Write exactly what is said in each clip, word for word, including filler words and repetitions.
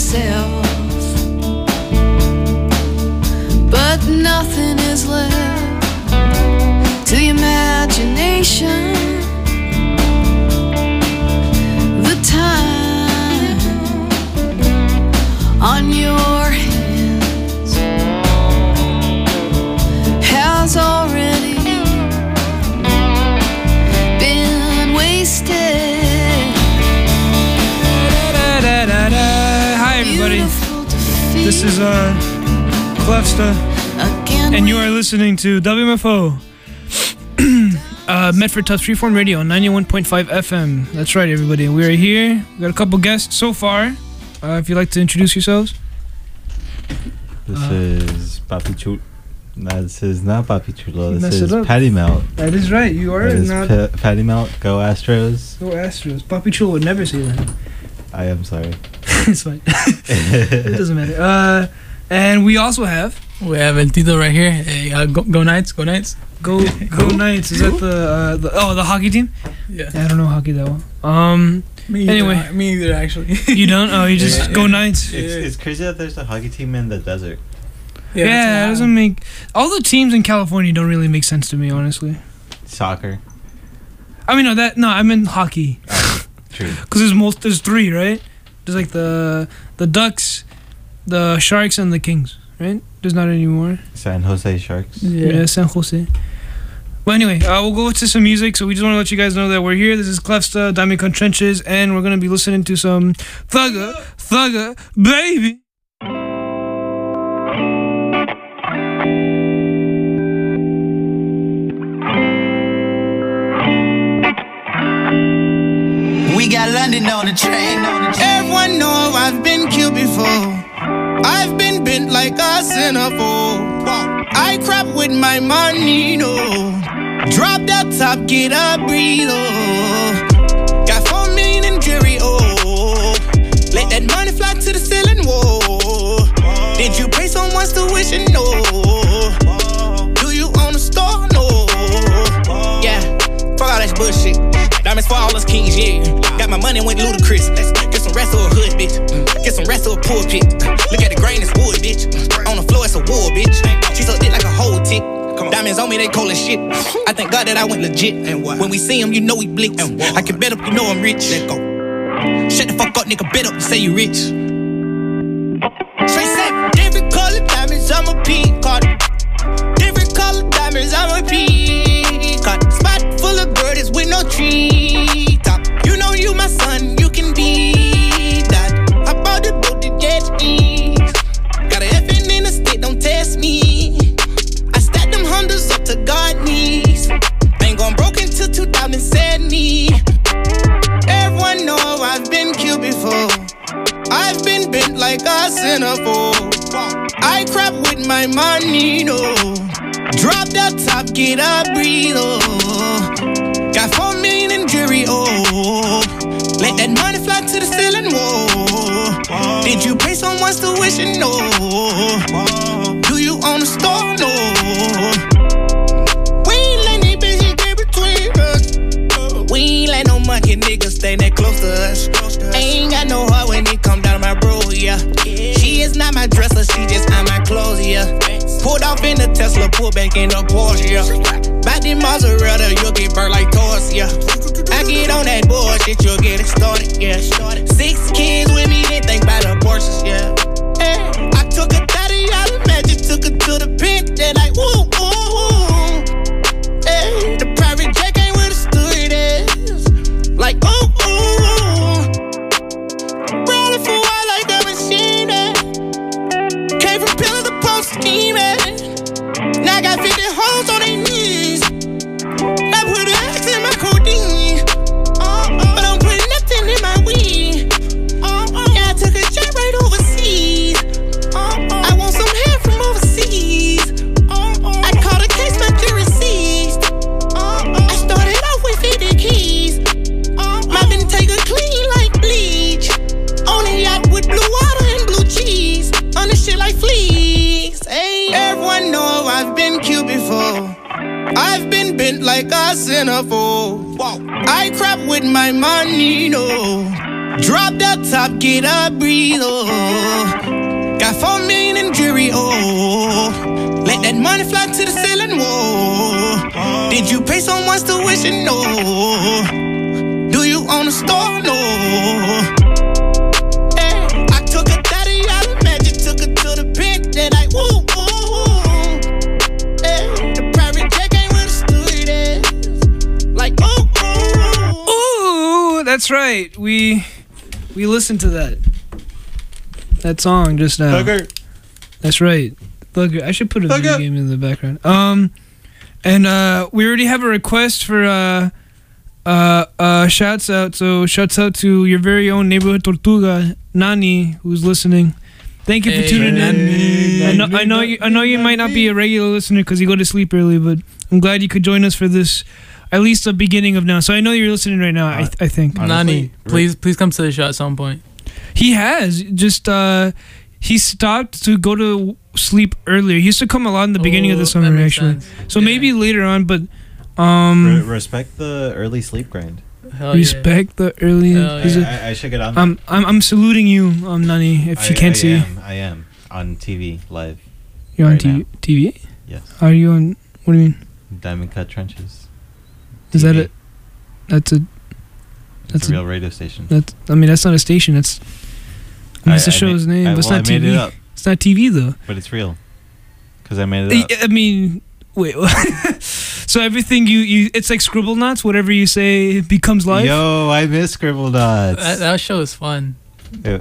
yourself, but nothing is left to the imagination. The time on your hands has already been wasted. Hi everybody, this is uh, Clefsta, and you are listening to W M F O, uh, Medford Tufts Freeform Radio on ninety-one point five F M. That's right, everybody. We are here. We got a couple guests so far. Uh, if you'd like to introduce yourselves. This uh, is Papi Chulo. No, this is not Papi Chulo. This is it Patty Melt. That is right. You are That is not. P- Patty Melt. Go Astros. Go Astros. Papi Chulo would never say that. I am sorry. It's fine. It doesn't matter. Uh, and we also have. We have El Tito right here. Hey, uh, go, go Knights, go Knights. Go Go Knights. Is that the, uh, the oh the hockey team? Yeah. yeah. I don't know hockey that well. Um. Me either, anyway, me either actually. You don't? Oh, you just Yeah. go Knights. It's, it's crazy that there's a hockey team in the desert. Yeah, yeah it doesn't make all the teams in California don't really make sense to me, honestly. Soccer. I mean, no, that no, I meant hockey. Oh, true. Because there's most, there's three, right? There's like the the Ducks, the Sharks, and the Kings, right? There's not anymore. San Jose Sharks. Yeah, yeah San Jose. But anyway, uh, we'll go to some music. So we just want to let you guys know that we're here. This is Clefsta, Diamond Con Trenches, and we're gonna be listening to some Thugger, Thugger, baby. We got London on the train. Everyone know I've been killed before. I've been bent like a centerfold. I crap with my money, no. Drop that top, get a breathe, oh. Got four million in jury, oh. Let that money fly to the ceiling, whoa. Did you pay someone's tuition? No. Do you own a store? No. Yeah, fuck all that bullshit. Diamonds for all us kings, yeah. Got my money, went ludicrous. Let's get some rest of a hood, bitch. Get some rest of a pulpit. Look at the grain, it's wood, bitch. On the floor, it's a war, bitch. She so thick like a whole tick. Diamonds on me, they cold as shit. I thank God that I went legit. When we see him, you know we blitz. I can bet up, you know I'm rich. Let go. Shut the fuck up, nigga. Bet up, you say you rich. Straight seven. Different color diamonds, I'm a peacock. Different color diamonds, I'm a peacock. Spot full of birdies with no tree top. You know you my son, you can be that. I bought the boat to get ease. Got an F in the state, don't test me. I stacked them hundreds up to God knees. Ain't gone broke until two thousand seventy. Everyone know I've been killed before. I've been bent like a centerfold. I crap with my money, no. Drop that top, get a breathe, oh. Got four million in jury, oh. Let that money fly to the ceiling, whoa. Did you pay someone's tuition? No. Do you own a store? No. We ain't let these bitches get between us. We ain't let no monkey niggas stay that close to us. Ain't got no heart when it come down to my bro, yeah. She is not my dresser, she just on my clothes, yeah. Pulled off in the Tesla, pulled back in the Porsche, yeah. Back in mozzarella, you'll get burnt like toast, yeah. I get on that bullshit, you'll get extorted, yeah. Six kids with me, they think about abortions, yeah. Hey, I took a thirty out of magic, took her to the pit, they like, woo, woo, woo. Hey, the private jet ain't where the stewardess. Like, ooh, ooh. Rolling for a while like a machine, eh. Came from pillar to post scheming. Now I got fifty hoes on their knees. I put X in my codeine. But I'm putting nothing in my weed. Yeah, I took a jet right overseas. I want some hair from overseas. I caught a case, my jury seized. I started off with fifty keys. My bin take a clean like bleach. On a yacht with blue water and blue cheese. On the shit like fleas. Hey. Everyone know I've been killed before. I've been bent like a centerfold. I crap with my money, no. Drop the top, get a breathe, oh. Got four million in jury, oh. Let that money fly to the ceiling, whoa. Did you pay someone's tuition? No. Do you own a store? No. Hey, I took a thirty out of magic, took her to the pit, then I woo, woo. Hey, the private jet came with a stewardess. Like, ooh, ooh. Ooh, that's right. We we listened to that. That song just now. Thugger. That's right. Thugger. I should put a Thugger. video game in the background. Um, and uh, we already have a request for uh, uh, uh, shouts out. So shouts out to your very own neighborhood Tortuga, Nani, who's listening. Thank you for Hey, tuning in. Nani. I know, I know you. I know you might not be a regular listener because you go to sleep early, but I'm glad you could join us for this, at least the beginning of now. So I know you're listening right now. I, th- I think Honestly, Nani, please, please come to the show at some point. he has just uh, he stopped to go to sleep earlier. He used to come a lot in the beginning of the Oh, summer, that makes actually. sense. So Yeah. maybe later on, but Re- um, respect the early sleep grind. Hell yeah. respect the early. Hell is I, it- I, I should get on. that. I'm I'm I'm saluting you, um, Nani. If you I- can't I see, am, I am on T V live. you're on right T V. now. T V? Yes. Are you on? What do you mean? Diamond Cut Trenches. Is that T V. it? That's a. It's That's a a- real radio station. That's. I mean, that's not a station. That's. I mean, it's the I show's made- name, I, but it's well, not I made T V. it up, It's not T V though. but it's real. Because I made it up. I, I mean, wait. So everything you, you it's like Scribble Knots. Whatever you say becomes life. Yo, I miss Scribble Dots. That, that show is fun. It-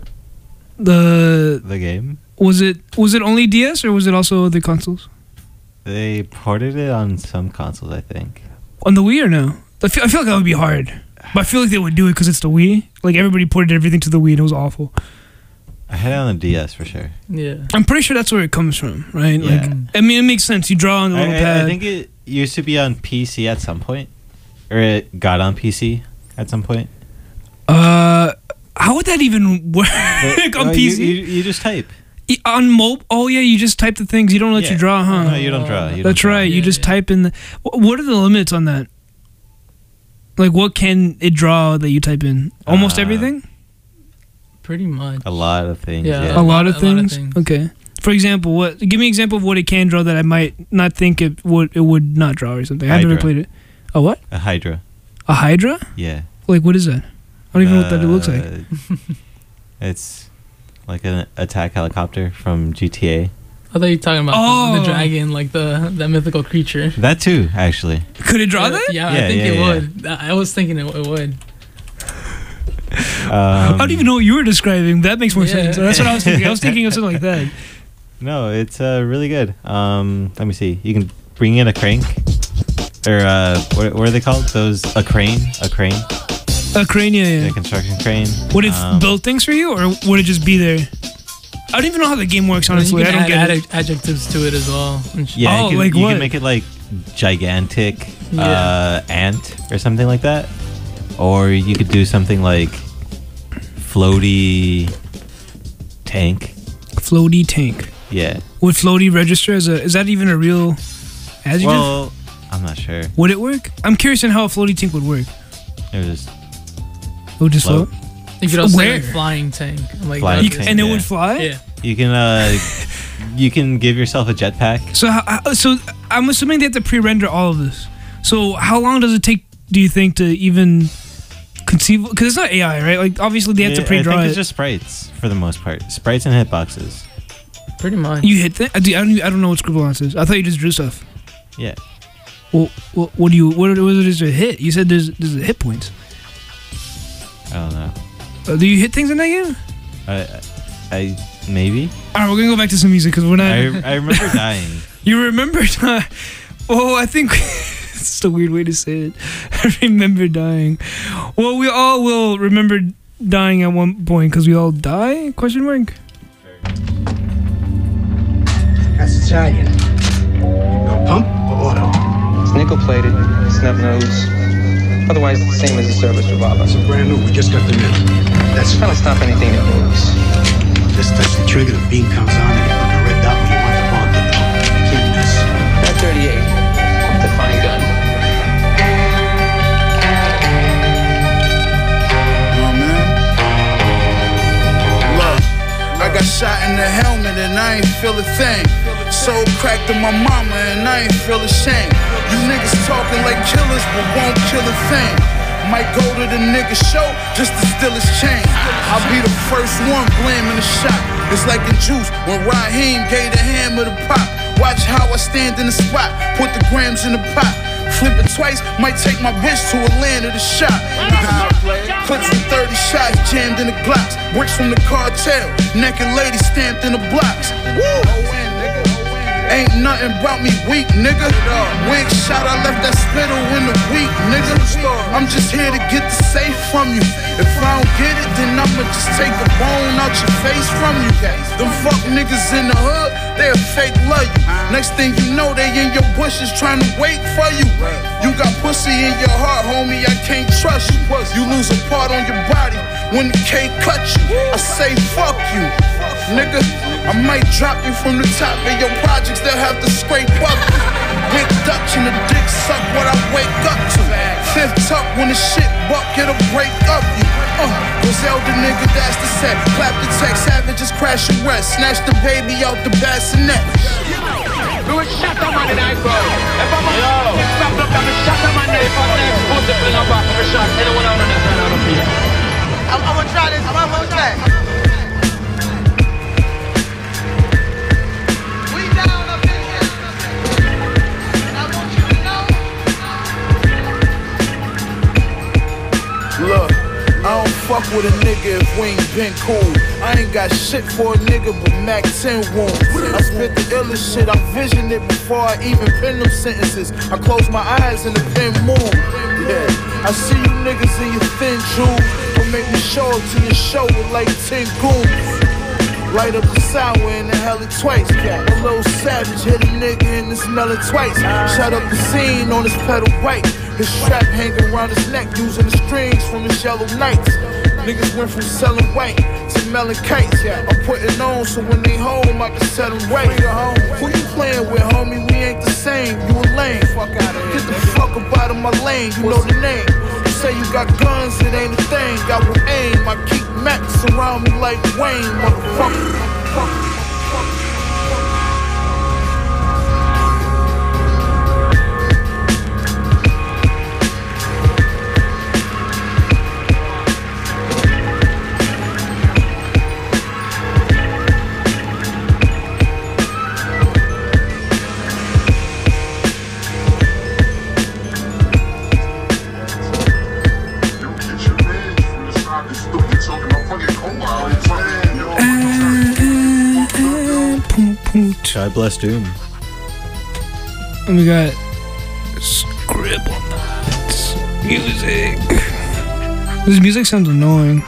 The the game. was it was it only D S or was it also other consoles? They ported it on some consoles, I think. On the Wii or no? I feel, I feel like that would be hard. But I feel like they would do it because it's the Wii. Like everybody ported everything to the Wii and it was awful. I had it on the D S for sure. Yeah. I'm pretty sure that's where it comes from, right? Yeah. Like, I mean, it makes sense. You draw on the I, little I- pad. I think it used to be on P C at some point, or it got on P C at some point. uh, how would that even work But, on uh, P You, C? you, you just type. E- on mobile? Oh yeah, you just type the things. You don't let Yeah. you draw, huh? No, you don't draw. You don't That's draw. right. You Yeah, just yeah. type in the. wh- What are the limits on that? Like, what can it draw that you type in? Almost Uh, everything. Pretty much. A lot of things. Yeah. Yeah. A lot of a lot of things. things. Okay. For example, what? Give me an example of what it can draw that I might not think it would. It would not draw or something. I've never Hydra. played it. A what? A Hydra. A Hydra? Yeah. Like what is that? I don't even know what that it looks like. Uh, It's like an attack helicopter from G T A. I thought you were talking about Oh. the dragon, like the that mythical creature. That too, actually. Could it draw yeah, that? Yeah, Yeah, I think yeah, it yeah. would. I I was thinking it, it would. I Um, don't even know what you were describing. That makes more Yeah. sense. That's what I was thinking. I was thinking of something like that. No, it's uh, really good. Um, let me see. You can bring in a crank, or uh, what, what are they called? Those a crane, a crane, A crane, yeah, yeah. a construction crane. Would it Um, build things for you, or would it just be there? I don't even know how the game works. Honestly, you I can don't add get it. adjec- adjectives to it as well. and sh- Yeah, Oh, you can, like you what? can make it like gigantic Yeah. uh, ant or something like that, or you could do something like floaty tank. Floaty tank. Yeah. Would floaty register as a? Is that even a real adjective? Well, I'm not sure. would it work? I'm curious in how a floaty tank would work. It was It would just Float. float. You could also say Where? like flying tank. Like Flying You that- c- tank, and it yeah. would fly. Yeah. you can uh, you can give yourself a jetpack. So, how, how- so I'm assuming they have to pre-render all of this. So, how long does it take? Do you think to even conceive? Because it's not A I, right? Like, obviously they have to Yeah, pre-draw I think it. it's just sprites for the most part. Sprites and hitboxes. Pretty much. you hit that? I do- I don't. even- I don't know what Scribble Knots is. I thought you just drew stuff. Yeah. Well, what, what do you? What, what is a hit? You said there's there's a hit points. I don't know. Uh, do you hit things in that game? I, I maybe. All right, we're gonna go back to some music because we're not. I, I remember dying. You remember? Di- oh, I think it's just a weird way to say it. I remember dying. Well, we all will remember dying at one point because we all die? Question mark. That's Italian. You go pump or auto? It's nickel plated, snub nose. Otherwise, the same as a service revolver. It's a brand new. We just got them in. That's Trying to stop anything that moves. Just touch the trigger, the beam comes on, and you put the red dot where you want the ball to go. Can't miss. That thirty-eight. It's a fine gun. Oh man, Got shot in the helmet and I ain't feel a thing. Soul cracked to my mama and I ain't feel ashamed. You niggas talking like killers but won't kill a thing. Might go to the nigga show just to steal his chain. I'll be the first one blaming the shot. It's like in Juice when Raheem gave the hammer the pop. Watch how I stand in the spot, put the grams in the pot. Flip it twice, might take my bitch to Atlanta to shop. Clips with thirty shots jammed in the Glocks. Bricks from the cartel, naked lady stamped in the blocks. Woo! Ain't nothing about me weak, nigga. Wig shot, I left that spittle in the week, nigga. I'm just here to get the safe from you. If I don't get it, then I'ma just take the bone out your face from you. Them fuck niggas in the hood, they'll fake love you. Next thing you know, they in your bushes trying to wait for you. You got pussy in your heart, homie, I can't trust you. You lose a part on your body when the K cut you. I say fuck you, nigga. I might drop you from the top of your projects, they'll have to scrape up. Big Dutch and the dick suck what I wake up to. Fifth tuck when the shit buck, it'll break up you. Uh, Griselda nigga, that's the set. Clap the text, savages crash and rest. Snatch the baby out the bassinet. We will shut a man in the eyebrow. If I'm on the stop up, I'm shut a man in the eyebrow. Put the fill up back for a shot. Anyone out on the side of the field? I'm gonna try this, I'm gonna try. Look, I don't fuck with a nigga if we ain't been cool. I ain't got shit for a nigga but Mac ten wounds. I spit the illest shit, I visioned it before I even pen them sentences. I close my eyes and the pen move. Yeah, I see you niggas in your thin jewels. Don't make me show up to your show with like ten goons. Light up the sour and inhale it twice. A little savage hit a nigga and it smell it twice. Shut up the scene on his pedal bike. His strap hanging around his neck using the strings from his yellow nights. Niggas went from selling white to melon kites. I'm putting on so when they home I can set them right. Who you playing with, homie? We ain't the same. You a lame. Get the fuck up out of my lane. You know the name. You say you got guns, it ain't a thing. I will aim. I keep Max around me like Wayne, motherfucker. God bless Doom. And we got Scribble Nuts music. This music sounds annoying.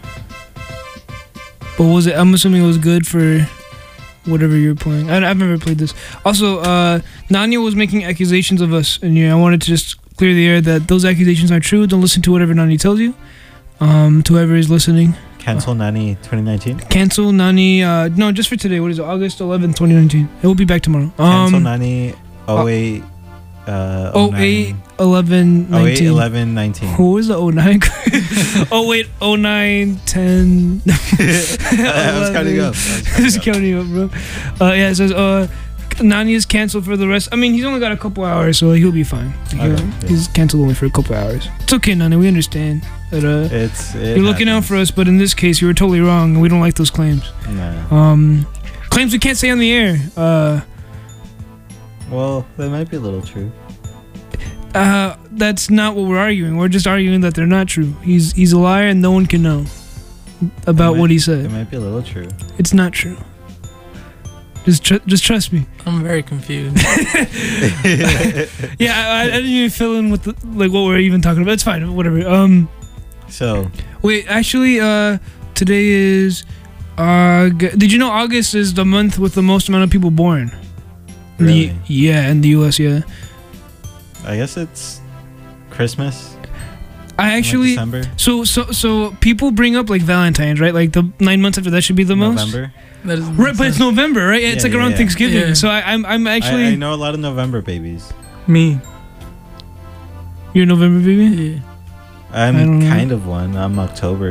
But was it? I'm assuming it was good for whatever you're playing. I, I've never played this. Also, uh, Nanya was making accusations of us, and yeah, I wanted to just clear the air that those accusations aren't true. Don't listen to whatever Nani tells you. Um, to whoever is listening. Cancel Nani twenty nineteen? Cancel Nani, uh, no, just for today. What is it? August eleventh, twenty nineteen. It will be back tomorrow. Um, Cancel Nani oh eight, uh, oh eight, eleven, nineteen. oh eight, eleven, nineteen. Who was the oh nine? oh eight, oh nine, ten. I was counting up. I was counting up, bro. Uh, yeah, it says, uh, Nani is canceled for the rest. I mean, he's only got a couple hours, so he'll be fine. Like, Okay, uh, yeah. He's canceled only for a couple hours. It's okay, Nani. We understand that uh, It's, it you're looking out happens. for us, but in this case, you were totally wrong, and we don't like those claims. No. Um, claims we can't say on the air. Uh, Well, that might be a little true. uh, that's not what we're arguing. We're just arguing that they're not true. He's he's a liar, and no one can know about It might- what he It said. might be a little true. It's not true. Just tr- just trust me. I'm very confused. Yeah, I, I didn't even fill in with the, like what we're even talking about. It's fine, whatever. Um, So, wait, actually, uh, today is. Uh, did you know August is the month with the most amount of people born? In the- Really? yeah, in the U S. Yeah. I guess it's Christmas. I in, like, actually. December, So so so people bring up like Valentine's, right? Like the nine months after that should be the most. November. That doesn't Right, but it's November, right? It's Yeah, like yeah, around yeah. Thanksgiving. Yeah. So I, I'm I'm actually. I, I know a lot of November babies. me. You're a November baby. Yeah. I don't I'm know. kind of one. I'm October.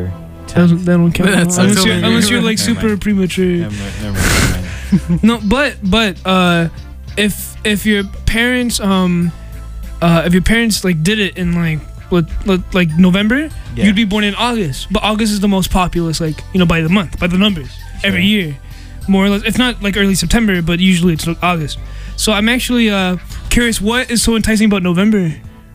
That don't, that don't count. That's unless, you're, October. unless you're like Never super mind. premature. Never mind, never mind, never mind. No, but but uh, if if your parents um, uh, if your parents like did it in like what, what like November, Yeah. you'd be born in August. But August is the most populous, like you know, by the month, by the numbers every Sure. year, more or less. If not like early September, but usually it's like August. So I'm actually uh curious, what is so enticing about November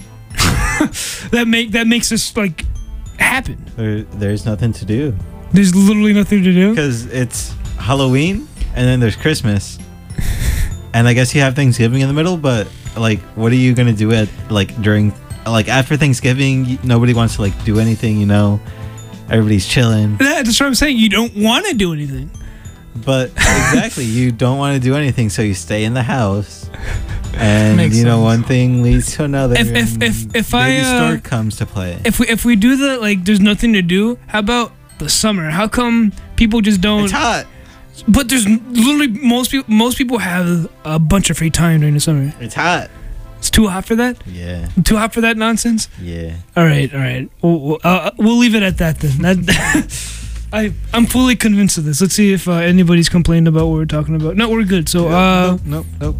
that make that makes this like happen? There, there's nothing to do There's literally nothing to do. because it's Halloween and then there's Christmas, and I guess you have Thanksgiving in the middle. But like, what are you gonna do at like during like after Thanksgiving? y- Nobody wants to like do anything, you know. Everybody's chilling, Yeah, that's what I'm saying. You don't want to do anything. but exactly, you don't want to do anything, so you stay in the house. And Makes you know, sense. one thing leads to another. If- if- and if- if Baby I, uh, Stork comes to play. If we if we do the like, there's nothing to do. How about the summer? How come people just don't? It's hot. But there's literally most people. Most people have a bunch of free time during the summer. It's hot. It's too hot for that. Yeah, Too hot for that nonsense. yeah. All right, all right. We'll we'll, uh, we'll leave it at that then. That, I I'm fully convinced of this. Let's see if uh, anybody's complained about what we're talking about. No, we're good. So uh, nope, nope.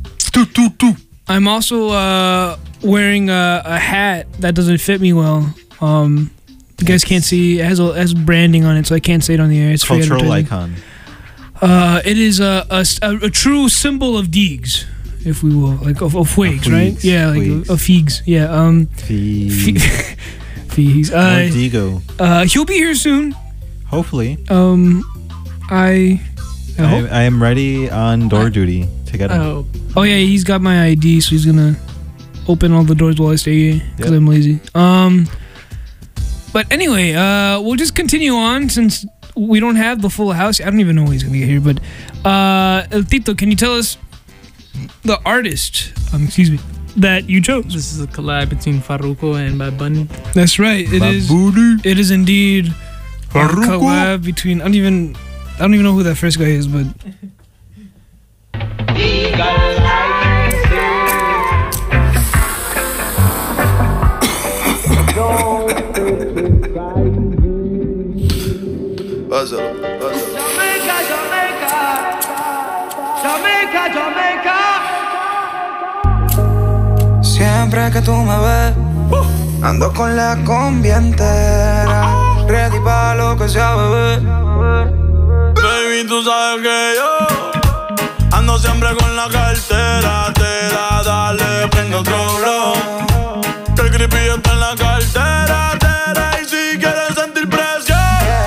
I'm also uh wearing a, a hat that doesn't fit me well. Um, you guys can't see. It has a, it has branding on it, so I can't say it on the air. It's free Cultural advertising. icon. Uh, it is a, a, a, a true symbol of Deegs, if we will, like of, of figs, right? figs, Yeah, like figs. of figs. Yeah. Um, Fee. fi- figs. Uh, Mordigo. uh, he'll be here soon. Hopefully. Um, I. I I, hope. I am ready on door duty to get him. Oh, Oh yeah, he's got my I D, so he's gonna open all the doors while I stay here because Yep. I'm lazy. Um, but anyway, uh, we'll just continue on since we don't have the full house. I don't even know when he's gonna get here, but uh, El Tito, can you tell us the artist? Um, excuse me, that you chose. this is a collab between Farruko and Bad Bunny. That's right. It is. It is indeed a Farruko. collab between. I don't even. I don't even know who that first guy is, but. Pásalo, pásalo. Jamaica, Jamaica, Jamaica, Jamaica. Siempre que tú me ves, ando con la combi entera, ready pa' lo que sea, bebé. Baby, tú sabes que yo ando siempre con la cartera, tera, dale, prende otro blow. Que el creepy está en la cartera, tera, y si quieres sentir presión,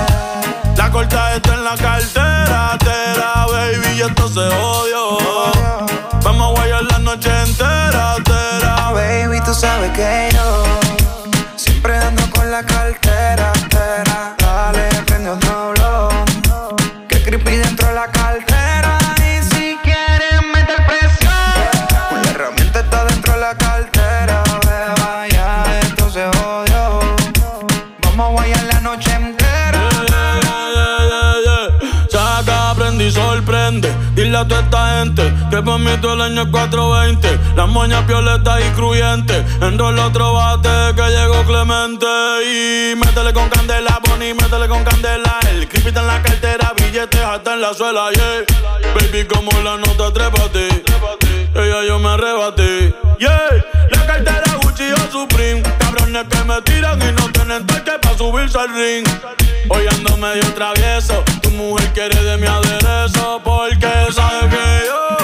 la corta está en la cartera, tera, baby, y esto se odió. Vamos a guayar la noche entera, tera. Baby, tú sabes que yo siempre ando con la cartera, tera, dale, prende otro blow. Que creepy dentro de la cartera, y si quieres meter presión, la herramienta está dentro de la cartera, beba, ya esto se odió. Vamos a guayar la noche entera. Yeah, yeah, yeah, yeah. Saca, aprende y sorprende. Dile a toda esta gente que por mí todo el año es cuatro veinte. Las moñas violetas y cruyentes. Enrola otro bate que llegó Clemente. Y métele con candela, Bonnie, métele con candela. El creepy está en la cartera, billetes hasta en la suela, yeah. Baby, como la nota, trépate. Ella yo me arrebaté, yeah. La cartera Gucci o Supreme. Cabrones que me tiran y no tienen toque pa' subirse al ring. Hoy ando medio travieso. Tu mujer quiere de mi aderezo porque sabe que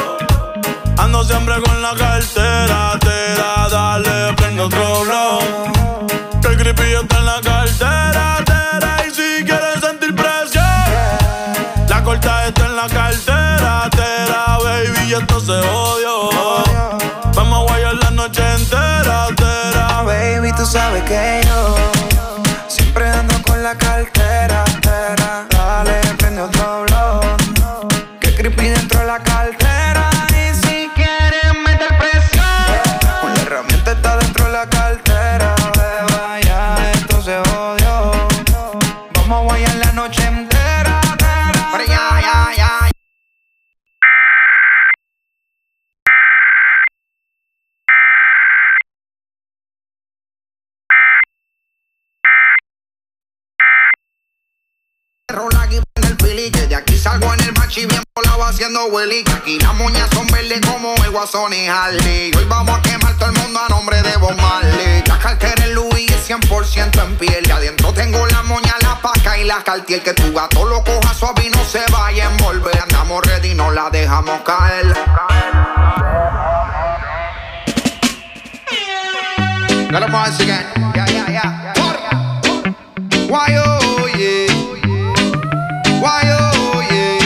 yo ando siempre con la cartera, tera, dale, prende otro blow. Que el creepy está en la cartera, tera, y si quieres sentir presión, la corta está en la cartera, tera, baby, y esto se odió. Vamos a guayar la noche entera, tera. Baby, tú sabes que yo siempre ando con la cartera, tera, dale, prende otro blow. Que creepy dentro de la cartera, y si quieres meter presión, la herramienta está dentro de la cartera, beba, ya esto se odió. Vamos a guayar la noche entera, tera, pero ya, ya, ya. Willy. Que de aquí salgo en el machi bien volado haciendo Willy. Que aquí las moñas son verdes como el Guasón y Harley. Hoy vamos a quemar todo el mundo a nombre de Bob Marley. La cartera en Louis es cien por ciento en piel. Y adentro tengo la moña, la paca y la Cartier. Que tu gato lo coja suave y no se vaya a envolver. Andamos ready, no la dejamos caer. Got a once again. Yeah, yeah, yeah. Why oh yeah. Why oh yeah.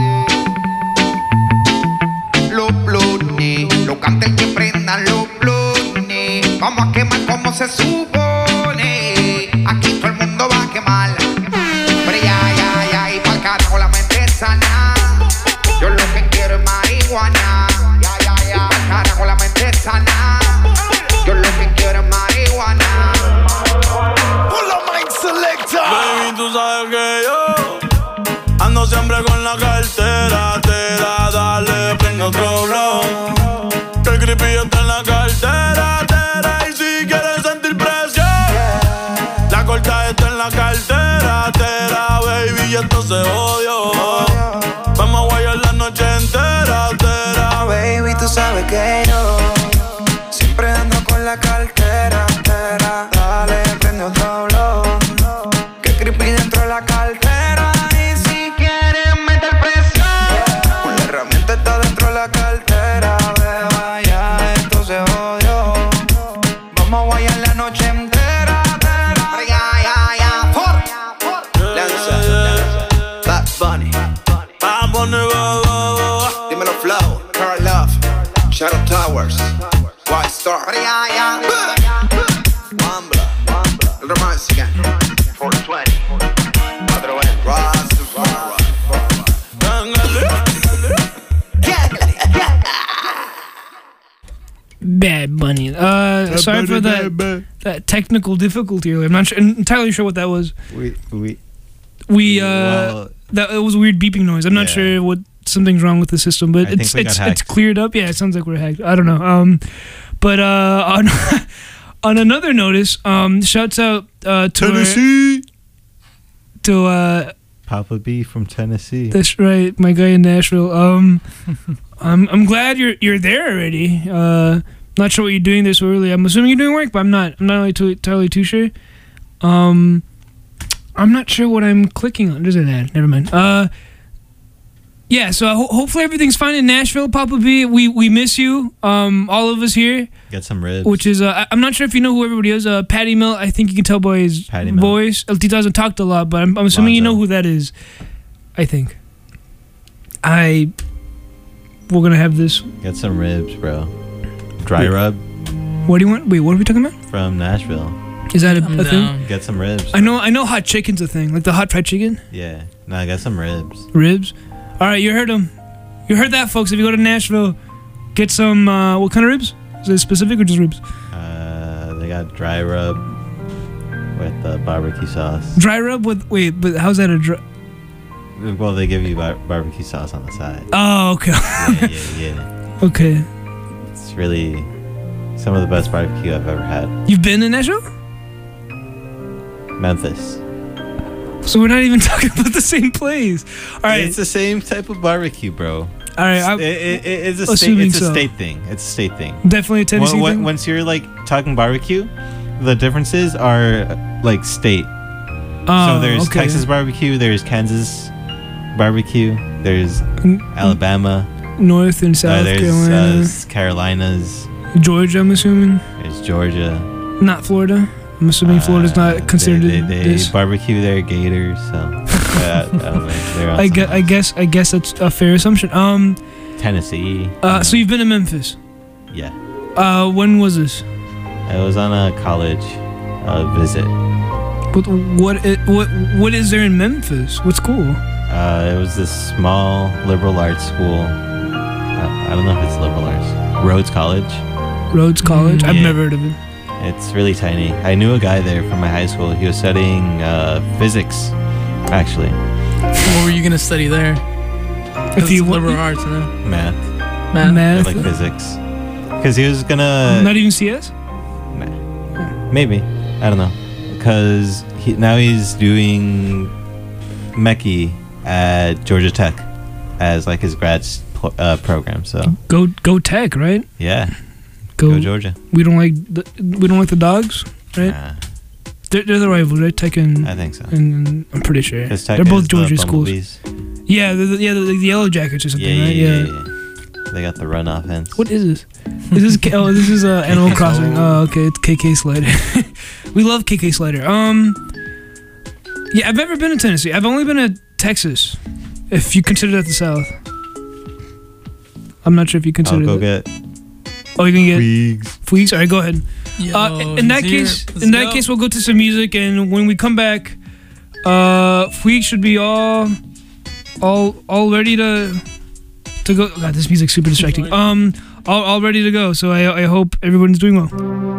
Los blones, los canten que prendan los blones. Vamos a quemar como se supone. Aquí todo el mundo va a quemar. Pero ya, ya, ya, y pa'l carajo la mente sana. Yo lo que quiero es marihuana. Ya, ya, ya, pa'l carajo la mente sana. Yo lo que quiero es marihuana. Pull up Mike Selector. Baby, tú sabes que yo ando siempre con la cartera. Te da, dale, prende otro blow. Que el creepy está en la cartera. Tera, y si quieres sentir presión, la corta está en la cartera. Tera, baby, y esto se odió. Vamos a guayar la noche entera. Tera, baby, tú sabes que yo siempre ando con la cartera, tera. Dale, prende otro blow. Que creepy dentro de la cartera. Y si quieres meter presión, con la herramienta está dentro de la cartera. Beba, ya esto se jodió. Vamos a guayar la noche entera, tera. Ya, ya, ya, for. Lanza, Bad Bunny. Bad Bunny, dímelo Flow, Carl Love, Shadow Towers. White Star, yeah, yeah. Mambla, el romance again. four twenty, otro vez. Rastafari. Bad Bunny. Uh, sorry for that that technical difficulty. I'm not sure, entirely sure what that was. We we we uh well, that it was a weird beeping noise. I'm not yeah. sure what something's wrong with the system, but I it's think we it's got it's hacked. cleared up. Yeah, it sounds like we're hacked. I don't know. Um, but uh, on on another notice, um, shouts out uh, to Tennessee. Our, to uh, Papa B from Tennessee. that's right, my guy in Nashville. Um, I'm I'm glad you're you're there already. Uh, not sure what you're doing this early. I'm assuming you're doing work, but I'm not. I'm not really too, entirely too sure. Um, I'm not sure what I'm clicking on. There's an ad. Never mind. Uh, yeah. So ho- hopefully everything's fine in Nashville, Papa B. We we miss you. Um, all of us here. Get some ribs. Which is uh, I- I'm not sure if you know who everybody is. Uh, Patty Mill. I think you can tell by his Patty Mill. voice. El Tito hasn't talked a lot, but I'm, I'm assuming you know who that is. I think. I. We're gonna have this. Get some ribs, bro. Dry rub What do you want? Wait, what are we talking about? from Nashville. Is that a, I'm a thing? down. Get some ribs. I know. I know. Hot chicken's a thing, like the hot fried chicken, Yeah. No, I got some ribs. ribs. All right, you heard them. You heard that, folks. If you go to Nashville, get some. Uh, what kind of ribs? Is it specific or just ribs? Uh, they got dry rub with uh, barbecue sauce. Dry rub with. Wait, but how's that a dry? Well, they give you bar- barbecue sauce on the side. Oh, okay. Yeah, yeah, yeah. Okay. It's really some of the best barbecue I've ever had. You've been to Nashville? Memphis. So we're not even talking about the same place. All right. It's the same type of barbecue, bro. All right. It, I'm it, it- it's a state. assuming It's a so. state thing. It's a state thing. Definitely a Tennessee When- when- thing. Once you're like talking barbecue, the differences are like state. Oh, so there's okay. Texas barbecue, there's Kansas barbecue, there's Alabama, North and uh, South there's Carolina, uh, Carolinas, Georgia. I'm assuming. there's Georgia. Not Florida. I'm assuming Florida's Uh, not considered They, they, they this. barbecue their gators, so uh, I don't know. They're I awesome. guess, I guess I guess that's a fair assumption. Um, Tennessee. uh, so you've been to Memphis. Yeah, Uh, when was this? I was on a college uh, visit. What what i- what what is there in Memphis? What school? Uh, it was this small liberal arts school. I, I don't know if it's liberal arts. Rhodes College. Rhodes College. I've Yeah. never heard of it. It's really tiny. I knew a guy there from my high school. He was studying uh, physics, actually. What were you gonna study there? If you liberal want- arts, no? Math. Math. I Math. like physics. Because he was gonna... Not even C S. Maybe. I don't know. Because he, now he's doing Mechie at Georgia Tech as like his grad po- uh, program. So Go Go Tech, right? yeah, Go, go Georgia. We don't like the we don't like the dogs, right? Nah, They're, they're the rivals, right? Tech and I think so. and I'm pretty sure 'Cause Tech they're both is the Georgia schools. Bumblebees. Yeah, the, the, yeah, the, the Yellow Jackets or something, Yeah, right? yeah, yeah, yeah. They got the run offense. What is this? Is this K- oh this is uh, Animal Crossing? Oh, okay, it's K K Slider. We love K K Slider. Um, yeah, I've never been to Tennessee. I've only been to Texas, if you consider that the South. I'm not sure if you I'll consider. go that. get Oh, you're gonna get Tweaks. Fleeks. All right, go ahead. Yo, Uh, in that he's here. case, Let's in that go. case, we'll go to some music, and when we come back, uh, Fleek should be all, all, all ready to, to go. God, this music's super distracting. Um, all, all ready to go. So I, I hope everyone's doing well.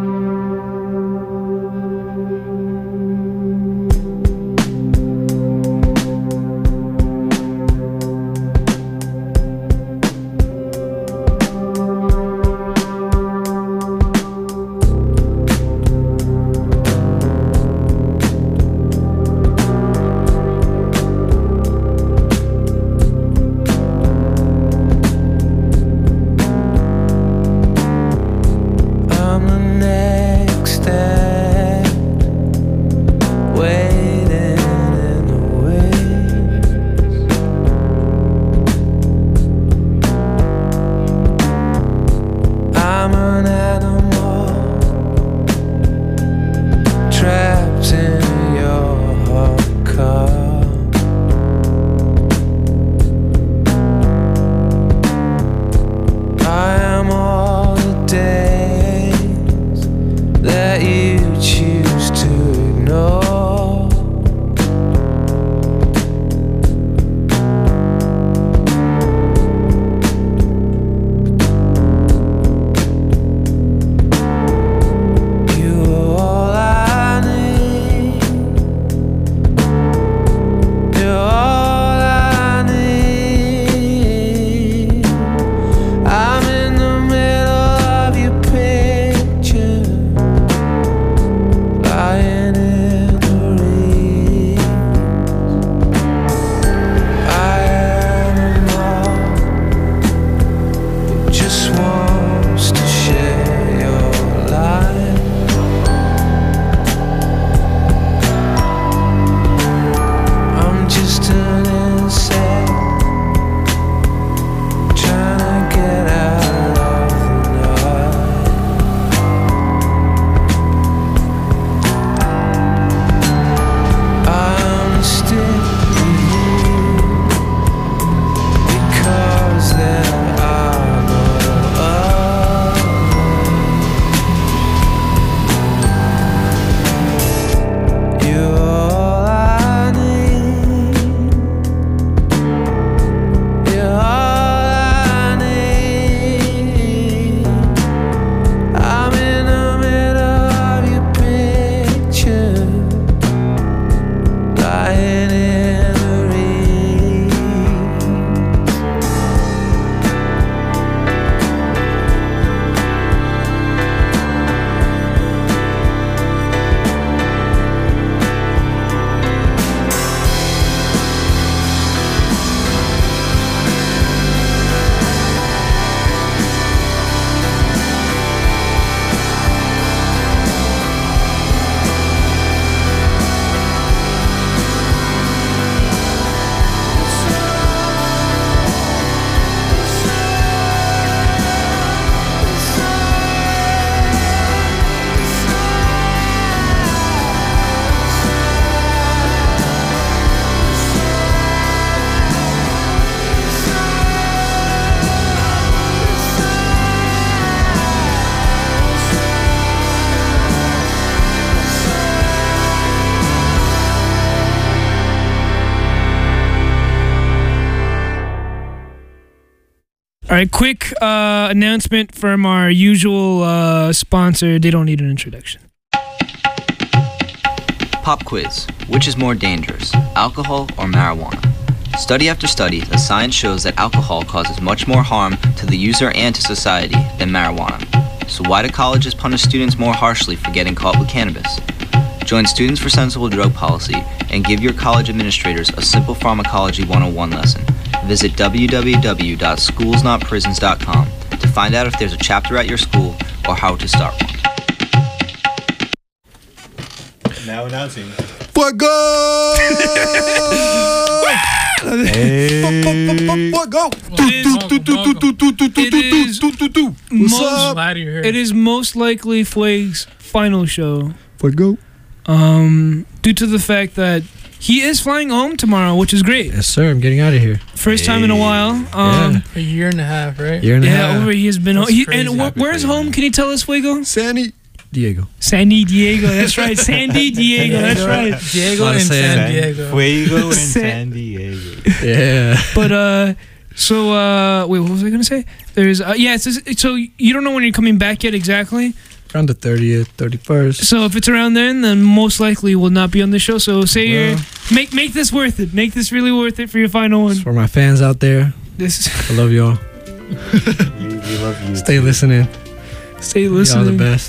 I'm the next step, waiting in the wings. I'm an animal trapped in your hot car. I am all the days that you choose to ignore. You are all I need. You're all I need. I'm in the middle of your picture, lying in the reeds. I am a moth who just wants to share your life. I'm just an insect trying to get out of the night. I'm still with you because there are no others. You're all I need. You're all I need. I'm in the middle of your picture, lying in the reeds. All right, quick uh, announcement from our usual uh, sponsor. They don't need an introduction. Pop quiz. Which is more dangerous, alcohol or marijuana? Study after study, the science shows that alcohol causes much more harm to the user and to society than marijuana. So why do colleges punish students more harshly for getting caught with cannabis? Join Students for Sensible Drug Policy and give your college administrators a simple pharmacology one oh one lesson. Visit w w w dot schools not prisons dot com to find out if there's a chapter at your school or how to start one. Now announcing. Fuego! Hey. Fuego! Most, it is most likely Fueg's final show. Fuego. Um, due to the fact that he is flying home tomorrow, which is great. Yes, sir. I'm getting out of here. First time in a while. Um, A year and a half, right? Year and a yeah, half. over he has been home. That's He, crazy. and wh- where's home? Can you tell us, Fuego? San Diego. San Diego. That's right. San Diego. That's right. Diego Lot of and San sand. Diego. Fuego and San- San Diego. Yeah. But uh, so uh, wait, what was I gonna say? There's uh, yeah. It's, it's, so you don't know when you're coming back yet exactly. Around the thirtieth, thirty-first. So if it's around then, then most likely will not be on the show. So say Well. you're make make this worth it. Make this really worth it for your final one. For my fans out there, This I love y'all. We, we love you. Stay listening. stay Y'all listening. the best.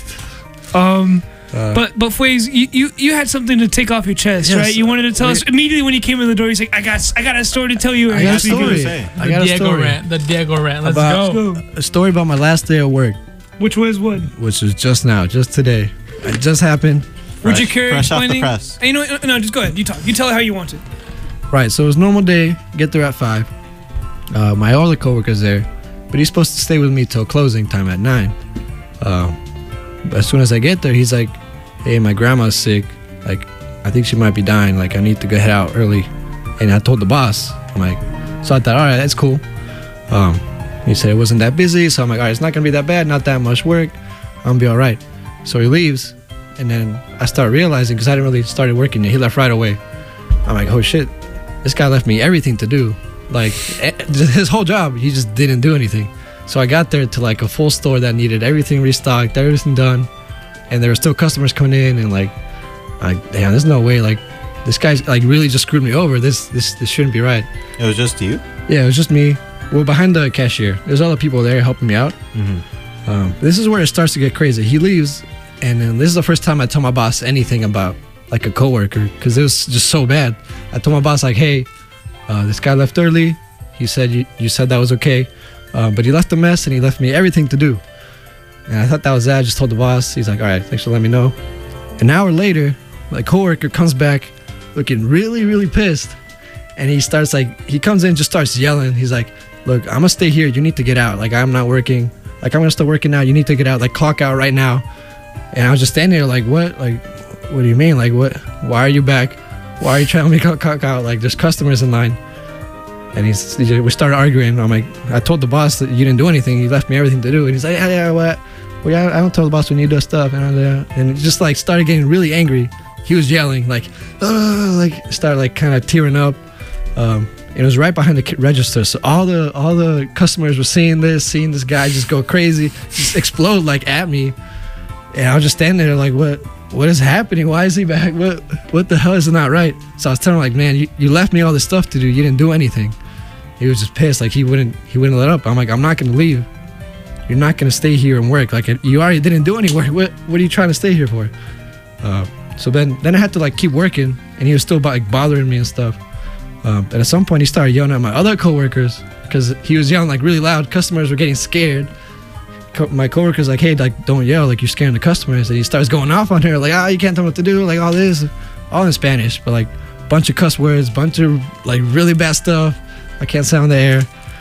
Um. Uh, But but Fuez, you, you you had something to take off your chest, Yes. right? You wanted to tell us Wait. immediately when you came in the door. He's like, I got I got a story to tell you. I got a Actually, story. say. I The got a Diego story rant. The Diego rant. Let's about go. Let's go. a story about my last day at work, Which was what? which was just now, just today. It just happened. Would you Fresh- care fresh off the explaining? press. Hey, you know what? No, just go ahead. You talk. You tell it how you want it. Right, so it was a normal day. Get there at five. Uh, my other coworker's there, but he's supposed to stay with me till closing time at nine. Um, but as soon as I get there, he's like, "Hey, my grandma's sick. Like, I think she might be dying. Like, I need to get out early." And I told the boss. I'm like, so I thought, all right, that's cool. Um, he said it wasn't that busy, so I'm like, all right, it's not gonna be that bad. Not that much work. I'm gonna be all right. So he leaves, and then I start realizing because I didn't really started working yet. He left right away. I'm like, oh shit, this guy left me everything to do. Like eh, his whole job, he just didn't do anything. So I got there to like a full store that needed everything restocked, everything done, and there were still customers coming in, and like, like damn, there's no way. Like this guy's like really just screwed me over. This this this shouldn't be right. It was just you? Yeah, it was just me. Well, behind the cashier, there's other people there helping me out. Mm-hmm. Um, this is where it starts to get crazy. He leaves, and then this is the first time I told my boss anything about like a coworker because it was just so bad. I told my boss like, "Hey, uh, this guy left early. He said you, you said that was okay, uh, but he left a mess and he left me everything to do." And I thought that was that. I just told the boss. He's like, "All right, thanks for letting me know." An hour later, my coworker comes back looking really, really pissed, and he starts like he comes in, just starts yelling. He's like, "Look, I'm gonna stay here. You need to get out. Like I'm not working. Like I'm gonna start working now. You need to get out. Like clock out right now." And I was just standing there like, "What? Like, what do you mean? Like what? Why are you back? Why are you trying to make me clock out? Like there's customers in line." And he's he, we started arguing. I'm like, I told the boss that you didn't do anything. You left me everything to do. And he's like, yeah, yeah, what? Well, yeah, I don't tell the boss when you do stuff. And uh, and it just like started getting really angry. He was yelling like, uh, like started like kind of tearing up. Um, and it was right behind the ki- register. So all the all the customers were seeing this, seeing this guy just go crazy, just explode like at me. And I was just standing there like, what? What is happening? Why is he back? What What the hell is not right? So I was telling him like, man, you, you left me all this stuff to do. You didn't do anything. He was just pissed. Like he wouldn't he wouldn't let up. I'm like, I'm not gonna leave. You're not gonna stay here and work. Like you already didn't do any work. What What are you trying to stay here for? Uh, so then then I had to like keep working, and he was still like bothering me and stuff. Um, and at some point, he started yelling at my other coworkers because he was yelling like really loud. Customers were getting scared. Co- my coworker's like, hey, like don't yell, like you're scaring the customers. And he starts going off on her, like, ah, you can't tell me what to do, like all this, all in Spanish, but like bunch of cuss words, bunch of like really bad stuff. I can't say on the air.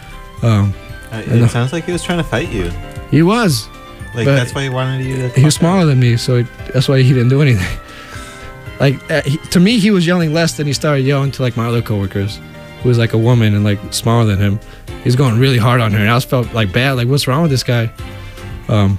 Um, Uh, and, it uh, sounds like he was trying to fight you. he was. Like but that's why he wanted you to. He was smaller than me, so it, that's why he didn't do anything. Like uh, he, to me, he was yelling less than he started yelling to like my other coworkers, who was like a woman and like smaller than him. He's going really hard on her, and I just felt like bad. Like, what's wrong with this guy? Um,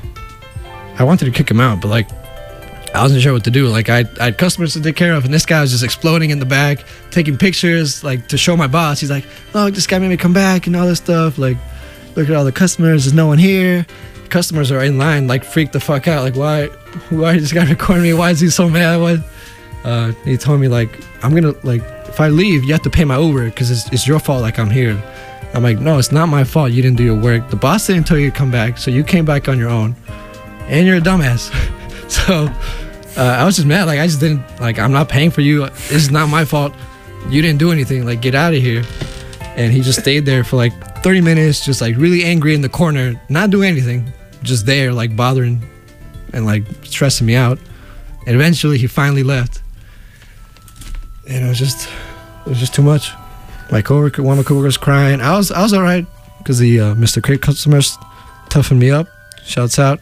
I wanted to kick him out, but like I wasn't sure what to do. Like I, I had customers to take care of, and this guy was just exploding in the back, taking pictures like to show my boss. He's like, "Look, this guy made me come back and all this stuff. Like, look at all the customers. There's no one here. Customers are in line, like freaked the fuck out. Like, why, why is this guy recording me? Why is he so mad? What?" Uh, he told me like, "I'm gonna like, if I leave, you have to pay my Uber because it's, it's your fault. Like I'm here." I'm like, "No, it's not my fault. You didn't do your work. The boss didn't tell you to come back, so you came back on your own, and you're a dumbass." So uh, I was just mad. Like, I just didn't, like, I'm not paying for you. This is not my fault. You didn't do anything. Like, get out of here. And he just stayed there for like thirty minutes, just like really angry in the corner, not doing anything, just there, like bothering and like stressing me out. And eventually he finally left. And it was just, it was just too much. My coworker, one of my coworkers crying. I was, I was all right because the uh, Mister Crate customers toughened me up. Shouts out.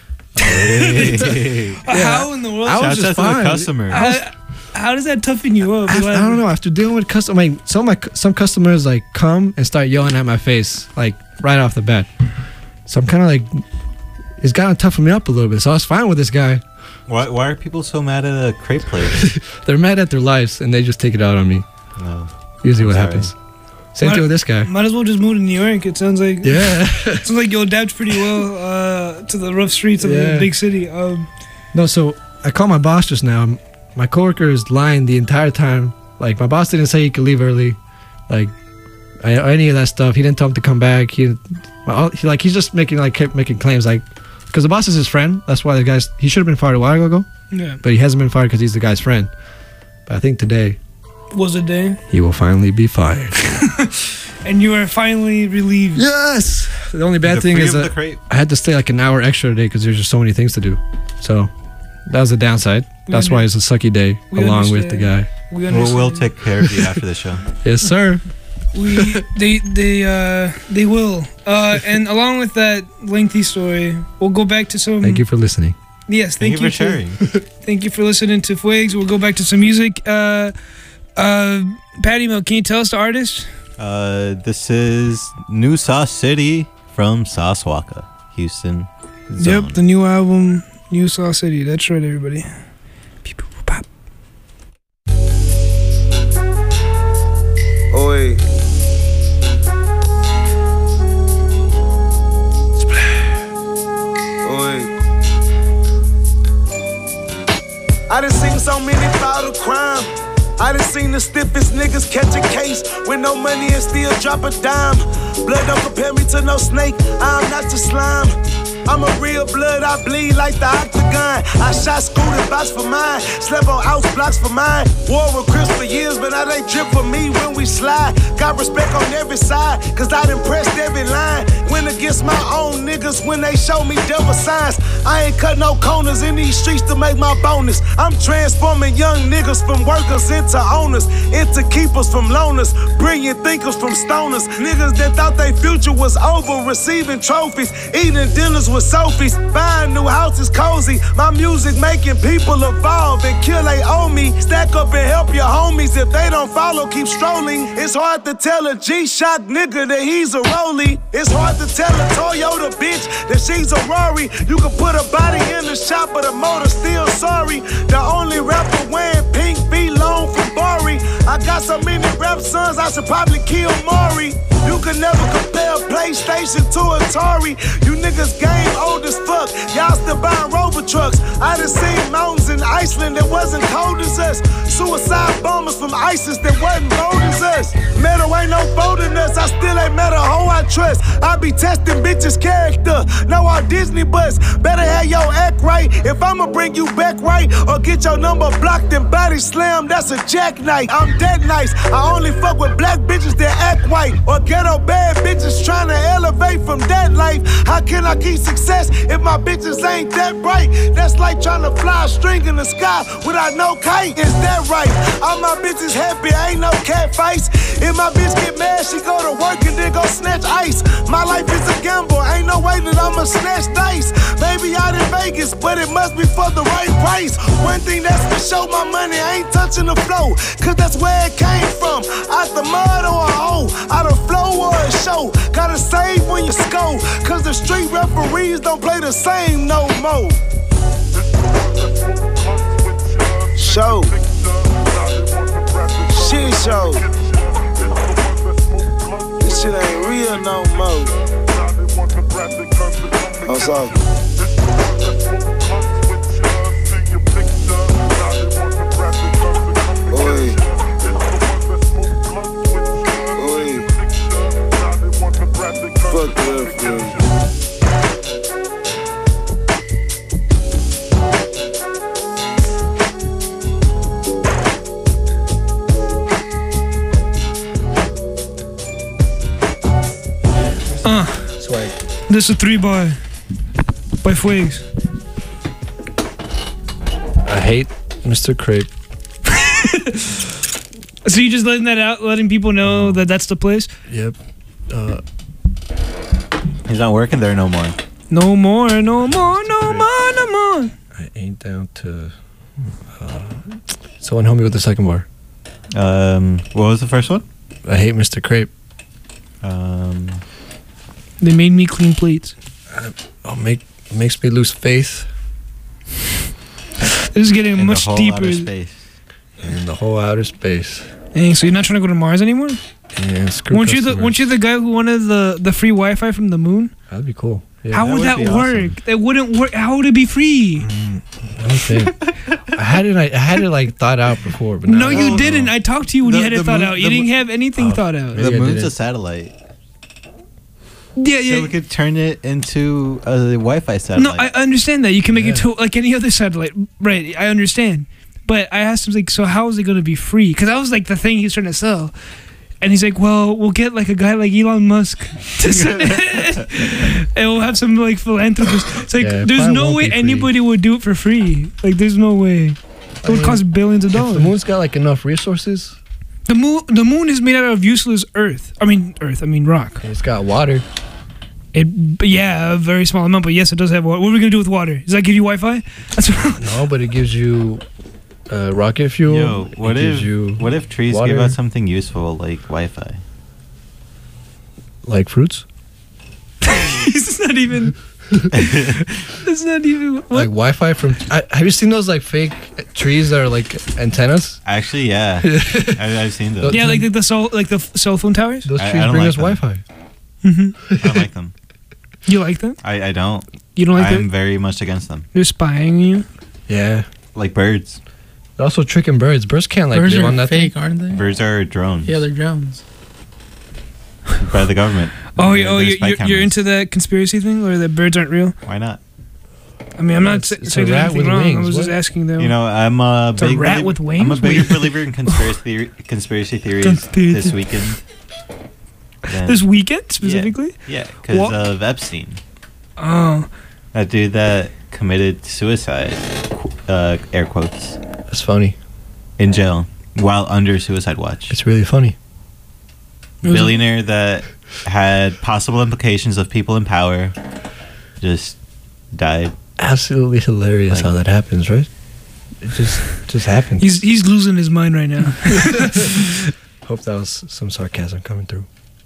Hey. How in the world? I was Shouts just out to fine. the customer. How, how does that toughen you up? After, I don't know. After dealing with custom, like some of my some customers like come and start yelling at my face like right off the bat. So I'm kind of like, it's gotta toughen me up a little bit. So I was fine with this guy. Why, why are people so mad at a crepe place? They're mad at their lives and they just take it out on me. No. Usually what Sorry. happens. Same Might- thing with this guy. Might as well just move to New York. It sounds like Yeah. it sounds like you'll adapt pretty well uh, to the rough streets of Yeah. a big city. Um, No, so I called my boss just now. My coworker is lying the entire time. Like, my boss didn't say he could leave early. Like, I, any of that stuff. He didn't tell him to come back. He, well, he like, he's just making like kept making claims. Like, because the boss is his friend. That's why the guy's. He should have been fired a while ago. yeah, But he hasn't been fired because he's the guy's friend. But I think today was a day, he will finally be fired. and you are finally relieved. Yes. The only bad The thing free is of that the crate. I had to stay like an hour extra today because there's just so many things to do. So that was the downside. We That's under- why it's a sucky day we along with the understand. guy. We We'll, understand. we'll take care of you after the show. Yes, sir. We they they uh they will. Uh, and along with that lengthy story, we'll go back to some. Thank you for listening. Yes, Thank, thank, you for sharing. Thank you for listening to Fuegs. We'll go back to some music. Uh, uh, Patty Milk, can you tell us the artist? Uh, this is New Sauce City from Saswaka, Houston. Zone. Yep, the new album, New Sauce City. That's right, everybody. Pop. Oi. Oi. I done seen so many file a crime. I done seen the stiffest niggas catch a case with no money and still drop a dime. Blood don't compare me to no snake, I'm not your slime. I'm a real blood, I bleed like the octagon. I shot scooter box for mine, slept on house blocks for mine. War with Chris for years, but now they drip for me when we slide. Got respect on every side, cause I done pressed every line. Went against my own niggas when they show me devil signs. I ain't cut no corners in these streets to make my bonus. I'm transforming young niggas from workers into owners, into keepers from loners, brilliant thinkers from stoners. Niggas that thought their future was over, receiving trophies, eating dinners with Sophies, buying new houses cozy. My music making people evolve and kill they owe me. Stack up and help your homies. If they don't follow, keep strolling. It's hard to tell a G-Shock nigga that he's a rollie. It's hard to tell a Toyota bitch that she's a Rory. You can put a body in the shop, but the motor's still sorry. The only rapper wearing pink be loan from Bari. I got so many rap sons, I should probably kill Maury. You can never compare PlayStation to Atari. You niggas game old as fuck. Y'all still buying Rover trucks. I done seen mountains in Iceland that wasn't cold as us. Suicide bombers from ISIS that wasn't bold as us. Metal ain't no folding us. I still ain't met a hoe I trust. I be testing bitches' character. No all Disney bus. Better have your act right. If I'ma bring you back right or get your number blocked and body slam, that's a jackknife. I'm dead nice. I only fuck with black bitches that act white or ghetto bad bitches trying to elevate from that life. How can I keep success if my bitches ain't that bright? That's like trying to fly a string in the sky without no kite. Is that right? All my bitches happy, ain't no cat fights. If my bitch get mad, she go to work and then go snatch ice. My life is a gamble, ain't no way that I'ma snatch dice. Maybe out in Vegas, but it must be for the right price. One thing that's for sure, my money ain't touching the flow, cause that's where it came from. Out the mud or a hole, out of flow or a show. Gotta save when you score, cause the street referees don't play the same no more. Show. Shit show. This shit ain't real no more. Oh, sorry. Oi. Oi. Fuck the referee. Uh, Swag. This is a three by by Fuegs. I hate Mister Crepe. So you just letting that out, letting people know that that's the place? Yep. Uh, He's not working there no more. No more, no more, no more, no more. I ain't down to. Uh, someone help me with the second bar. Um, what was the first one? I hate Mister Crepe. Um, They made me clean plates. Uh, oh, make makes me lose faith. This is getting in much the whole deeper. outer space. In the whole outer space. Dang, so you're not trying to go to Mars anymore? Yeah, screw weren't you the customers. weren't you the guy who wanted the, the free Wi-Fi from the moon? That'd be cool. Yeah, How that would would that be work? awesome. That wouldn't work. How would it be free? Mm, I don't think. I had it. I had it like thought out before, but No, now you I- didn't. I talked to you when The- you had it the thought moon- out. You the didn't mo- have anything Oh. thought out. Maybe The I moon's didn't. a satellite. Yeah, So yeah. we could turn it into a Wi-Fi No, satellite. I understand that. You can make it Yeah. to like any other satellite. Right, I understand. But I asked him, like, so how is it going to be free? Because that was like the thing he was trying to sell. And he's like, well, we'll get like a guy like Elon Musk to send it. And we'll have some like philanthropist. It's like, Yeah, it there's probably no won't way be free. anybody would do it for free. Like, there's no way. It would mean, cost billions of If dollars. the moon's got like enough resources, The moon, the moon is made out of useless earth. I mean, earth. I mean, rock. and it's got water. It, but yeah, a very small amount. But yes, it does have water. What are we gonna do with water? Does that give you Wi-Fi? That's what, No, but it gives you uh, rocket fuel. Yo, what it gives if you what if trees water, give out something useful like Wi-Fi? like fruits? it's not even. It's not even. What? Like Wi-Fi from. I, have you seen those like fake trees that are like antennas? Actually, yeah, I, I've seen those. Yeah, like the, the cell, like the f- cell phone towers. Those I- trees I don't bring like us them. Wi-Fi. Mm-hmm. I don't like them. You like them? I, I don't. You don't like I'm them? very much against them. They're spying on you. Yeah. Like birds. They're also tricking birds. Birds can't like Birds live are on that fake, thing. aren't they? Birds are drones Yeah, they're drones. by the government. Oh, They're- you- oh, they're you're, spy you're, you're cameras. into that conspiracy thing, or that birds aren't real? Why not? I mean, I'm not It's- sa- it's saying a rat anything with wrong. I wings, was just what? asking them. You know, I'm a It's a big rat believer, with I'm a wings? big Wait. believer in conspiracy theory, conspiracy theories Conspiracy. this weekend. Then- This weekend specifically? Yeah, because What? of Epstein. Oh, That dude that committed suicide, qu- uh, air quotes, That's funny. in jail while under suicide watch. It's really funny. was- Billionaire that had possible implications of people in power just died. Absolutely hilarious Like- how that happens, right? It just just happens. he's he's losing his mind right now. Hope that was some sarcasm coming through.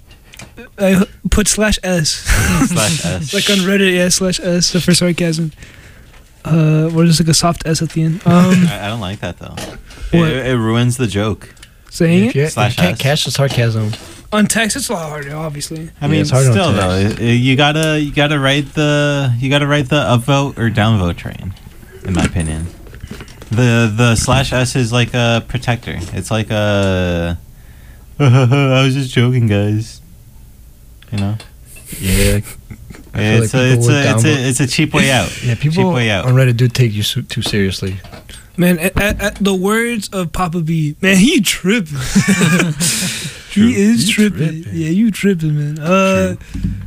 I h- put slash s Slash S. like on Reddit. Yeah, slash s for sarcasm. Uh, or just like a soft s at the end. Um, I, I don't like that though. What? It, it ruins the joke. saying If you, it if you Slash can't S. catch the sarcasm, on text, it's a lot harder, obviously. I Yeah, mean, it's hard on still though, text. it- it- you gotta you gotta write the you gotta write the upvote or downvote train, in my opinion. The the slash s is like a protector. It's like a. I was just joking, guys. You know. yeah. I feel It's like a people it's would a, it's downvote. a it's a cheap way out. Yeah, cheap people way out. on Reddit do take you so, too seriously. Man, at, at, at the words of Papa B, man, he tripping. he is He tripping. tripping. Yeah, you tripping, man. Uh,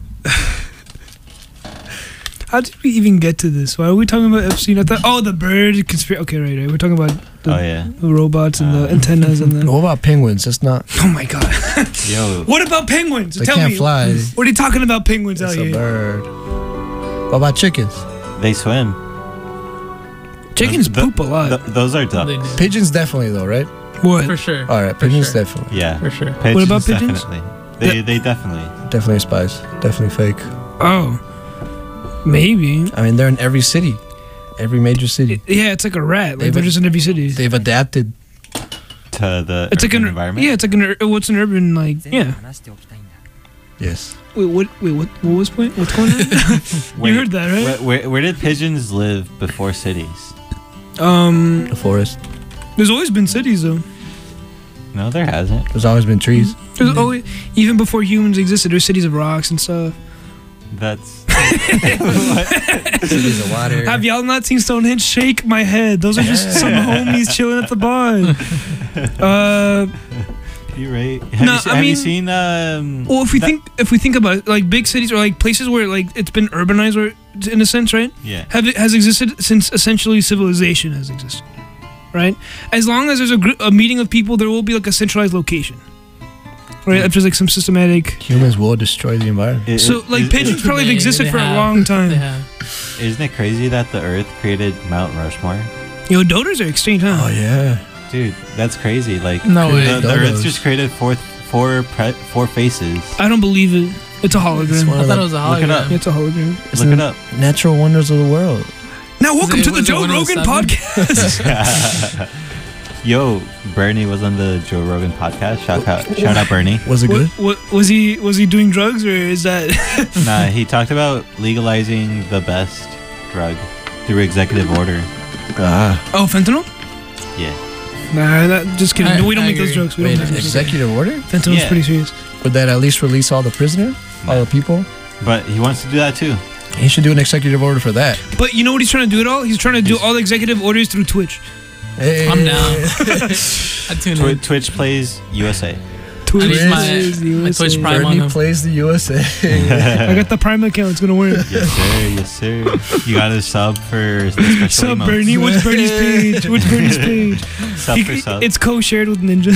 how did we even get to this? Why are we talking about Epstein? I thought, oh, the bird conspiracy. Okay, right, right. We're talking about the, Oh yeah. the robots and the antennas and the. What about penguins? That's not. Oh my god. Yo. What about penguins? They Tell can't me. fly. What are you talking about penguins It's out a here? bird. What about chickens? They swim. Chickens The- poop a lot. Th- those are ducks. They do. Pigeons definitely though, right? what? For sure. All right, For pigeons sure. definitely, Yeah. For sure. Pigeons, about pigeons? Definitely. They they definitely. definitely spies, definitely fake. Oh, maybe. I mean, they're in every city, every major city. Yeah, it's like a rat. Like They've- they're just in every city. They've adapted. To the It's like urban an environment. Yeah, it's like an ur- what's an urban like yeah. Yes. Wait, what? Wait, what? What was point? What's going on? Wait, you heard that, right? Where, where, where did pigeons live before cities? Um, The forest. there's always been cities though. No, there hasn't. There's always been trees. There's always even before humans existed. There's cities of rocks and stuff. That's. Cities of water. Have y'all not seen Stonehenge? Shake my head. Those are just some homies chilling at the bar. Uh, You're right. Have, No, you, se- I have you mean- seen? Um, Well, if we that- think if we think about it, like big cities or like places where like it's been urbanized, or in a sense, right? Yeah. Have it has existed since essentially civilization has existed, right? As long as there's a, gr- a meeting of people, there will be like a centralized location, right? If there's like some systematic. Humans will destroy the environment. It- So it- like is- pigeons probably have They- existed they for a have. long time. They have. Isn't it crazy that the Earth created Mount Rushmore? Yo, doders are extinct, huh? Oh yeah. Dude, that's crazy. Like, No way. the, the Earth Dodos. just created four four pre- four faces. I don't believe it. It's a hologram. one I of thought the- it was a Look it hologram. up. It's a hologram. Look it up. Natural wonders of the world. Now, welcome it- to the was it Joe one oh Rogan seven? podcast. Yo, Bernie was on the Joe Rogan podcast. Shout out, shout out, Bernie. Was it good? What, what was he? Was he doing drugs, or is that? Nah, he talked about legalizing the best drug through executive order. Ah. Oh, fentanyl? Yeah. Nah, that, just kidding. I- we don't I make those agree. jokes. We Wait, don't make those jokes. executive order? Fentanyl's Yeah. pretty serious. Would that at least release all the prisoners? All the people? But he wants to do that too. He should do an executive order for that. But you know what he's trying to do it all? He's trying to do all the executive orders through Twitch. Hey. I'm down. I tune Twi- in. Twitch plays U S A. Twitch I need my, is the my U S A. Twitch Prime on Bernie him. plays the U S A. I got the Prime account. It's gonna work. Yes, sir. Yes, sir. You got to sub for the special What's up, emotes. Bernie? What's Bernie's page? What's Bernie's page? Sub He- for sub. it's co-shared with Ninja.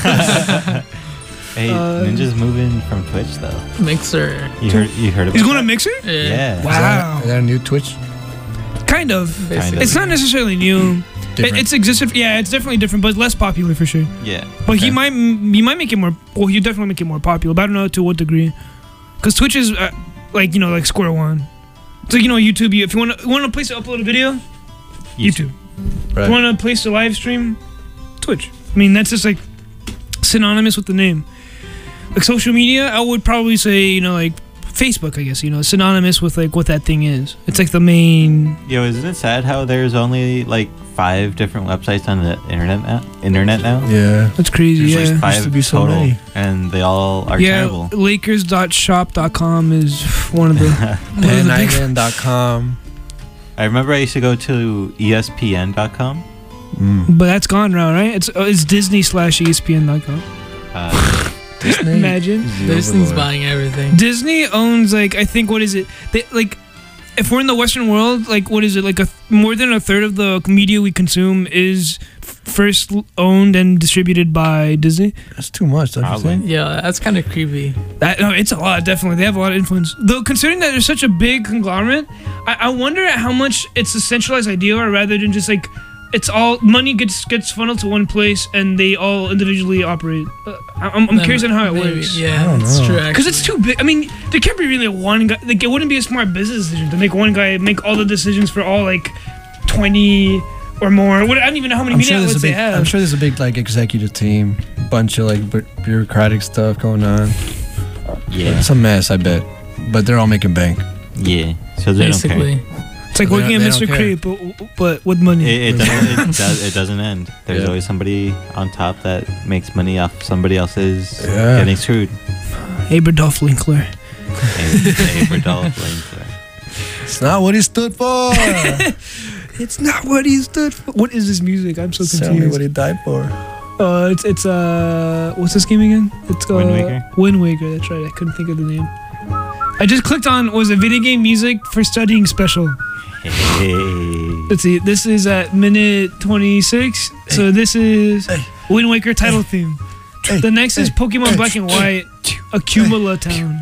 Hey, uh, Ninja's moving from Twitch though. Mixer. You heard? You heard about? He's going to that? Mixer? Yeah. Yeah. Wow. Is that a new Twitch? Kind of. Basically. It's not necessarily new. It, Different. it's existed. Yeah, it's definitely different, but less popular for sure. Yeah. But he Okay. might he might make it more. Well, he definitely make it more popular. But I don't know to what degree. Because Twitch is uh, like you know like square one. It's like you know YouTube. You, if you want to want a place to upload a video, YouTube. If Right. you want a place to live stream, Twitch. I mean that's just like synonymous with the name. Like social media, I would probably say you know like Facebook. I guess you know synonymous with like what that thing is. It's like the main. Yo, isn't it sad how there's only like five different websites on the internet now? Internet now? Yeah. That's crazy. There's Yeah. like five Used to be so total, many. and they all are yeah, terrible. Lakers dot shop dot com is one of the one of Pan the big Island dot com. I remember I used to go to E S P N dot com. But that's gone now, right? It's uh, it's Disney slash E S P N dot com. Uh, Disney. Imagine Disney's buying everything. Disney owns like I think what is it? They like if we're in the Western world, like what is it? Like a th- more than a third of the media we consume is f- first l- owned and distributed by Disney. That's too much, don't you Probably. think? Yeah, that's kind of creepy. That no, it's a lot. Definitely, they have a lot of influence. Though considering that they're such a big conglomerate, I, I wonder how much it's a centralized idea, or rather than just like. It's all money gets gets funneled to one place and they all individually operate. Uh, I'm, I'm Then curious on how it maybe, works. Yeah, I don't it's know. true. Because it's too big. I mean, there can't be really one guy. Like, it wouldn't be a smart business decision to make one guy make all the decisions for all like twenty or more. What, I don't even know how many I'm media sure, there's a outlets they big, have. I'm sure there's a big like executive team, bunch of like bu- bureaucratic stuff going on. yeah. It's a mess, I bet. But they're all making bank. Yeah. So they Basically. It's like They working at don't- they Mister don't Creep, but, but with money. It, it, doesn't, it, does, it doesn't end. There's Yeah. always somebody on top that makes money off somebody else's Yeah. getting screwed. Aberdolf Linkler. Aberdolf Linkler. It's not what he stood for. It's not what he stood for. What is this music? I'm so Tell me confused. what he died for. Uh, it's it's uh, what's this game again? It's uh, Wind Waker? Wind Waker. That's right. I couldn't think of the name. I just clicked on was a video game music for studying special. Hey. Let's see. This is at minute twenty-six. So this is Wind Waker title theme. The next is Pokemon Black and White, Accumula Town.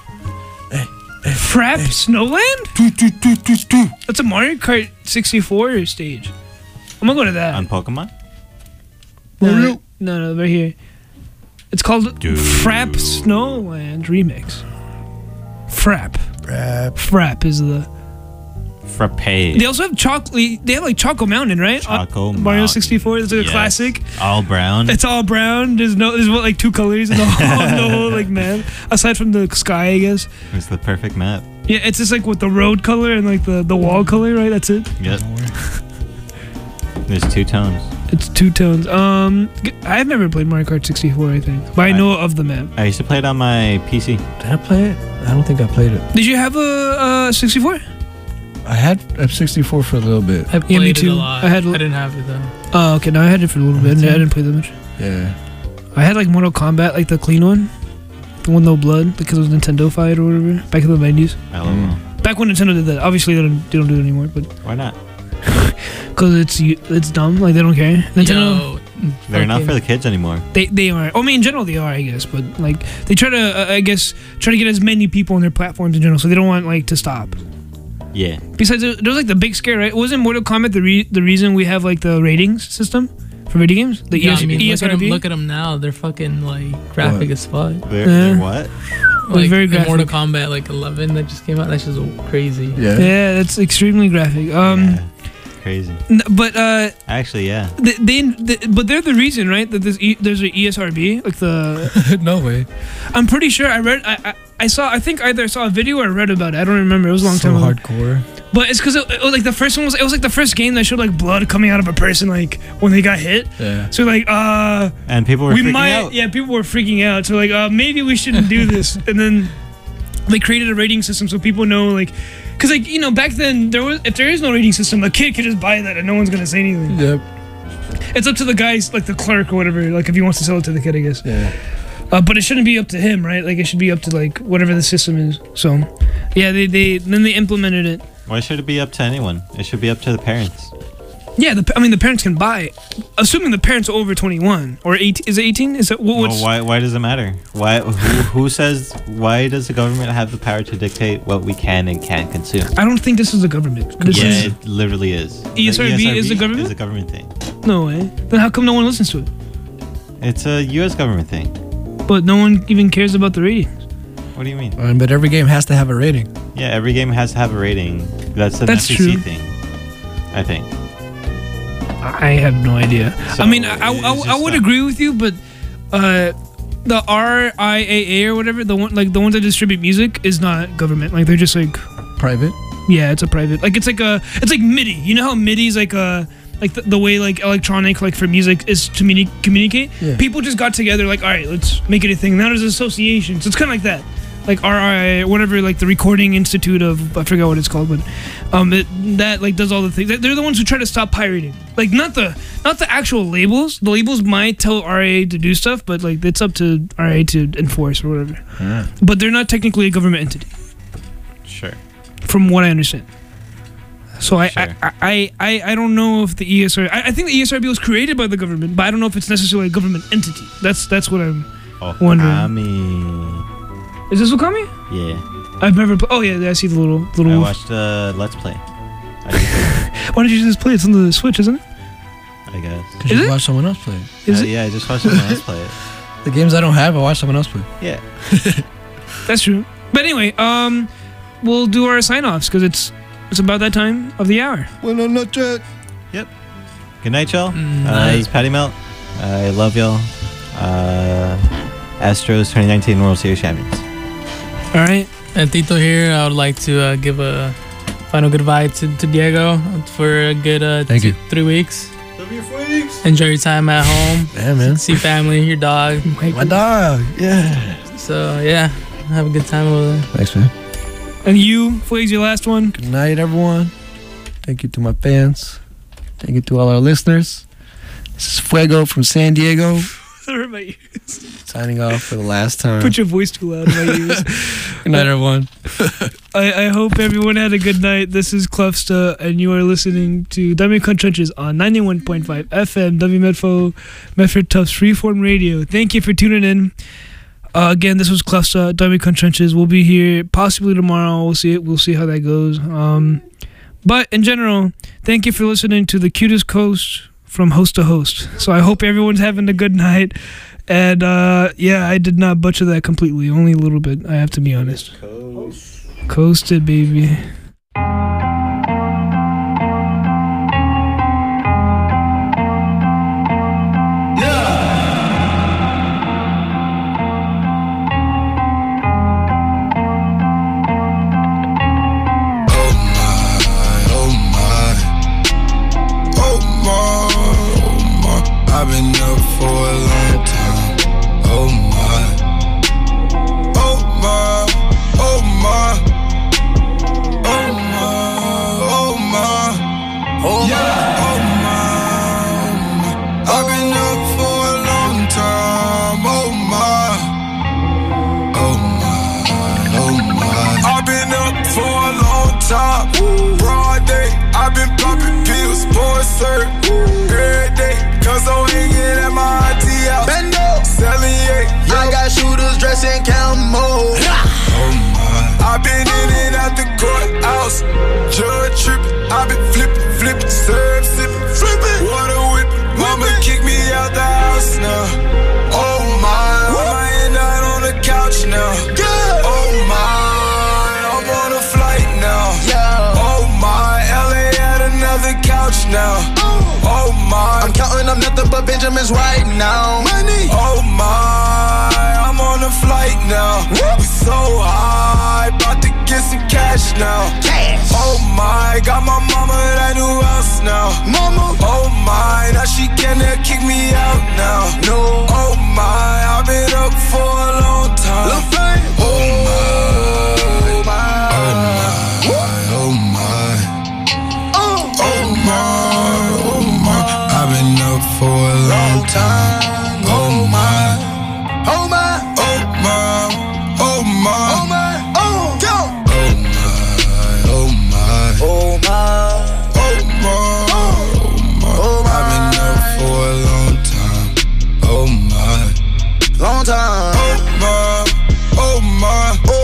Frap Snowland? That's a Mario Kart sixty-four stage. I'm gonna go to that. On Pokemon? No, no, no, right here. It's called Frap Snowland Remix. Frap. Frap. Frap is the. Frappe. They also have chocolate. They have like Choco Mountain, right? Choco Uh, Mario Mountain. sixty-four. It's like a Yes. classic. All brown. It's all brown. There's no. There's what like two colors in the whole, in the whole like map. Aside from the sky, I guess. It's the perfect map. Yeah, it's just like with the road color and like the the wall color, right? That's it. Yep. There's two tones. It's two tones. Um, g- I've never played Mario Kart sixty-four. I think, but I know of the map. I used to play it on my P C. Did I play it? I don't think I played it. Did you have a uh, sixty-four? I had a sixty-four for a little bit. I played Yeah, me it too. a lot. I I, had- didn't have it though. Oh, okay. No, I had it for a little bit. I didn't play that much. Yeah. I had like Mortal Kombat, like the clean one, the one no blood, because it was Nintendo Fight or whatever, back in the nineties. I don't know. Back when Nintendo did that. Obviously, they don't, they don't do it anymore. But why not? Because it's it's dumb. Like they don't care. Nintendo. Yo, They're not fucking- for the kids anymore. They they are. I mean, in general, they are. I guess, but like they try to, uh, I guess, try to get as many people on their platforms in general, so they don't want like to stop. Yeah. Besides, there there was like the big scare, right? Wasn't Mortal Kombat the re- the reason we have like the ratings system for video games? The Yeah, ES- I mean, look at, them, ESRB? look at them now. They're fucking like graphic What? as fuck. They're, Yeah. they're what? Like very the graphic. Mortal Kombat like eleven that just came out. That's just crazy. Yeah, that's extremely graphic. Um, Yeah. Crazy. n- but uh, Actually, yeah. they, they, they but they're the reason, right? That there's e- there's an E S R B, like the. No way. I'm pretty sure I read. I, I I saw. I think either saw a video or read about it. I don't remember. It was a long So time ago. hardcore. But it's because it, it was like the first one was. It was like the first game that showed like blood coming out of a person, like when they got hit. Yeah. So like, uh, And people were we freaking might. out. Yeah, people were freaking out. So like, uh, maybe we shouldn't do this. And then they created a rating system so people know like, because like you know back then there was if there is no rating system, a kid could just buy that and no one's gonna say anything. Yep. It's up to the guys like the clerk or whatever. Like if he wants to sell it to the kid, I guess. Yeah. Uh, but it shouldn't be up to him, right? Like it should be up to like whatever the system is. So, yeah, they they then they implemented it. Why should it be up to anyone? It should be up to the parents. Yeah, the, I mean the parents can buy, it. Assuming the parents are over twenty-one or eighteen. Is it eighteen? Is it what? Well, What's, why? Why does it matter? Why? Who, who says? Why does the government have the power to dictate what we can and can't consume? I don't think this is the government. This yeah, is it literally is. E S R B The is the government? Is a government thing. no way. Then how come no one listens to it? It's a U S government thing. But no one even cares about the ratings. What do you mean? Um, but every game has to have a rating. Yeah, every game has to have a rating. That's an That's F C C true. thing. I think. I have no idea. So, I mean, I I, it's I, I just would that- agree with you, but uh, the R I A A or whatever, the one like the ones that distribute music is not government. Like they're just like Private. yeah, it's a private. Like it's like a it's like MIDI. You know how MIDI is like a like the, the way like electronic like for music is to communi- communicate. Yeah. People just got together like all right, let's make it a thing. Now there's an association, so it's kind of like that. Like R I A, whatever, like the Recording Institute of I forgot what it's called, but um, it, that like does all the things. They're the ones who try to stop pirating. Like not the not the actual labels. The labels might tell R I A to do stuff, but like it's up to R I A to enforce or whatever. Yeah. But they're not technically a government entity, Sure. from what I understand. So I, Sure. I, I, I I don't know if the E S R B. I, I think the E S R B was created by the government, but I don't know if it's necessarily a government entity. That's that's what I'm Oh, wondering. I mean, Is this Okami? yeah. I've never. Pl- oh yeah, I see the little little. I wolf. watched uh, Let's Play. Why don't you just play it? It's on the Switch, isn't it? I guess. Because Is you it? watch someone else play it. Is Uh, it? yeah, I just watched someone else play it. The games I don't have, I watch someone else play. Yeah. That's true. But anyway, um, we'll do our sign-offs because it's it's about that time of the hour. Well, not yet. Yep. Good night, y'all. Mm, uh, night. This is Patty Melt. I love y'all. Uh, Astros twenty nineteen World Series champions. All right. And Tito here, I would like to uh, give a final goodbye to, to Diego for a good uh, Thank two- you. three weeks. Enjoy your time at home. Yeah, man. See family, your dog. My dog. Yeah. So yeah, have a good time over there. Thanks, man. And you, Flags, your last one. Good night, everyone. Thank you to my fans. Thank you to all our listeners. This is Fuego from San Diego, Hurt my ears. signing off for the last time. Put your voice too loud in my ears. Good night, everyone. I, I hope everyone had a good night. This is Clefsta, and you are listening to W Con Trenches on ninety-one point five F M, W Medfo, Medford Tufts Freeform Radio. Thank you for tuning in. Uh, again, this was Clefsta, W Con Trenches. We'll be here possibly tomorrow. We'll see it. We'll see how that goes. Um, but in general, thank you for listening to the cutest coast from host to host. So I hope everyone's having a good night. And uh, yeah, I did not butcher that completely, only a little bit. I have to be honest. Coasted, baby. I've been up for a long time. Oh my, oh my, oh my, oh top. Broad day, I've been popping pills, boy, sir. Every day, cause I'm hanging at my auntie house. Bendo, selling yeah. I got shooters dressed in camo. Oh my. I've been in and out the courthouse. Judge tripping, I've been flipping, flipping, serve sipping, flipping, water whipping. Mama kicked me out the house now. Oh my, I might end out on the couch now. Oh my, I'm on a flight now. Oh my, L A at another couch now. Oh my, I'm counting up nothing but Benjamins right now. Money. Oh my, I'm on a flight now. We so high, about to get some cash now. Cash. Oh my, got my mama that new house now. Mama. Oh my, now she can't kick me out now. No. Oh my, I've been up for a long time. Oh my. Oh my. Oh my. Oh my. Oh my. Oh my. I've been up for a long time. Oh my. Oh my. Oh my. Oh my. Oh my. Oh go. Oh my. Oh my. Oh my. Oh my. Oh my. I've been up for a long time. Oh my. Long time. Oh my. Oh my. Oh.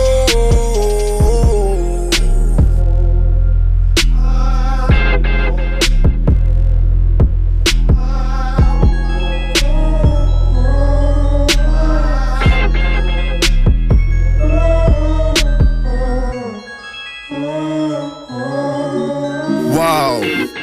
Wow.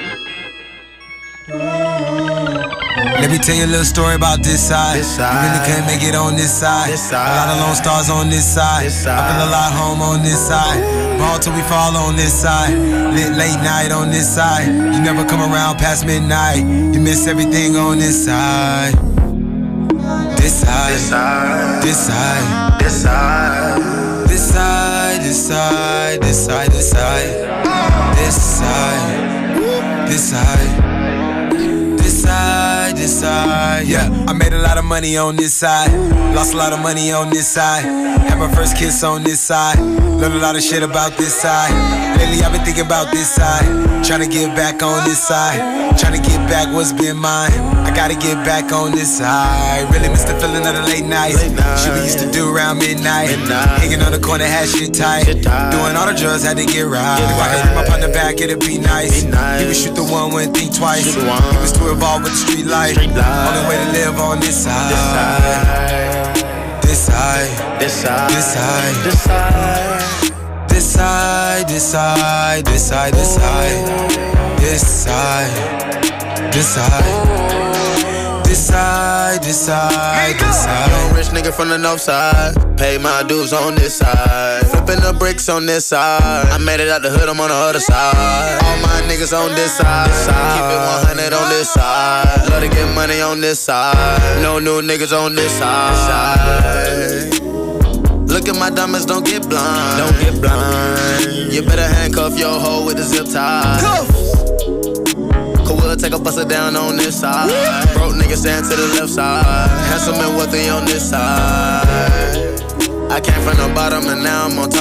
Let me tell you a little story about this side. This side. You really couldn't make it on this side. This side. A lot of lone stars on this side. This side. I feel a lot home on this side. Ball till we fall on this side. Lit late night on this side. You never come around past midnight. You miss everything on this side. This side. This side. This side. This side. This side. This side. This side. This side. This side. This side. This side, this side, yeah. I made a lot of money on this side. Lost a lot of money on this side. Had my first kiss on this side. Learned a lot of shit about this side. Lately I've been thinking about this side. Trying to get back on this side. Trying to get back what's been mine. I gotta get back on this side. Really miss the feeling of the late night. Shit we used to do around midnight. Hanging on the corner, had shit tight. Doing all the drugs, had to get right. If I could hit my partner back, it'd be nice. He would shoot the one, wouldn't think twice. He was too involved with the street life. Only way to live on this side. This side. This side. This side. This side. This side. This side. This side. This side. This side. This side. This side, this side, this side. Young rich nigga from the north side. Pay my dues on this side. Flipping the bricks on this side. I made it out the hood, I'm on the other side. All my niggas on this side. Keep it one hundred on this side. Love to get money on this side. No new niggas on this side. Look at my diamonds, don't get blind. Don't get blind. You better handcuff your hoe with a zip tie. Cuff. We'll take a buster down on this side. Broke niggas stand to the left side. Handsome and wealthy on this side. I came from the bottom and now I'm on top.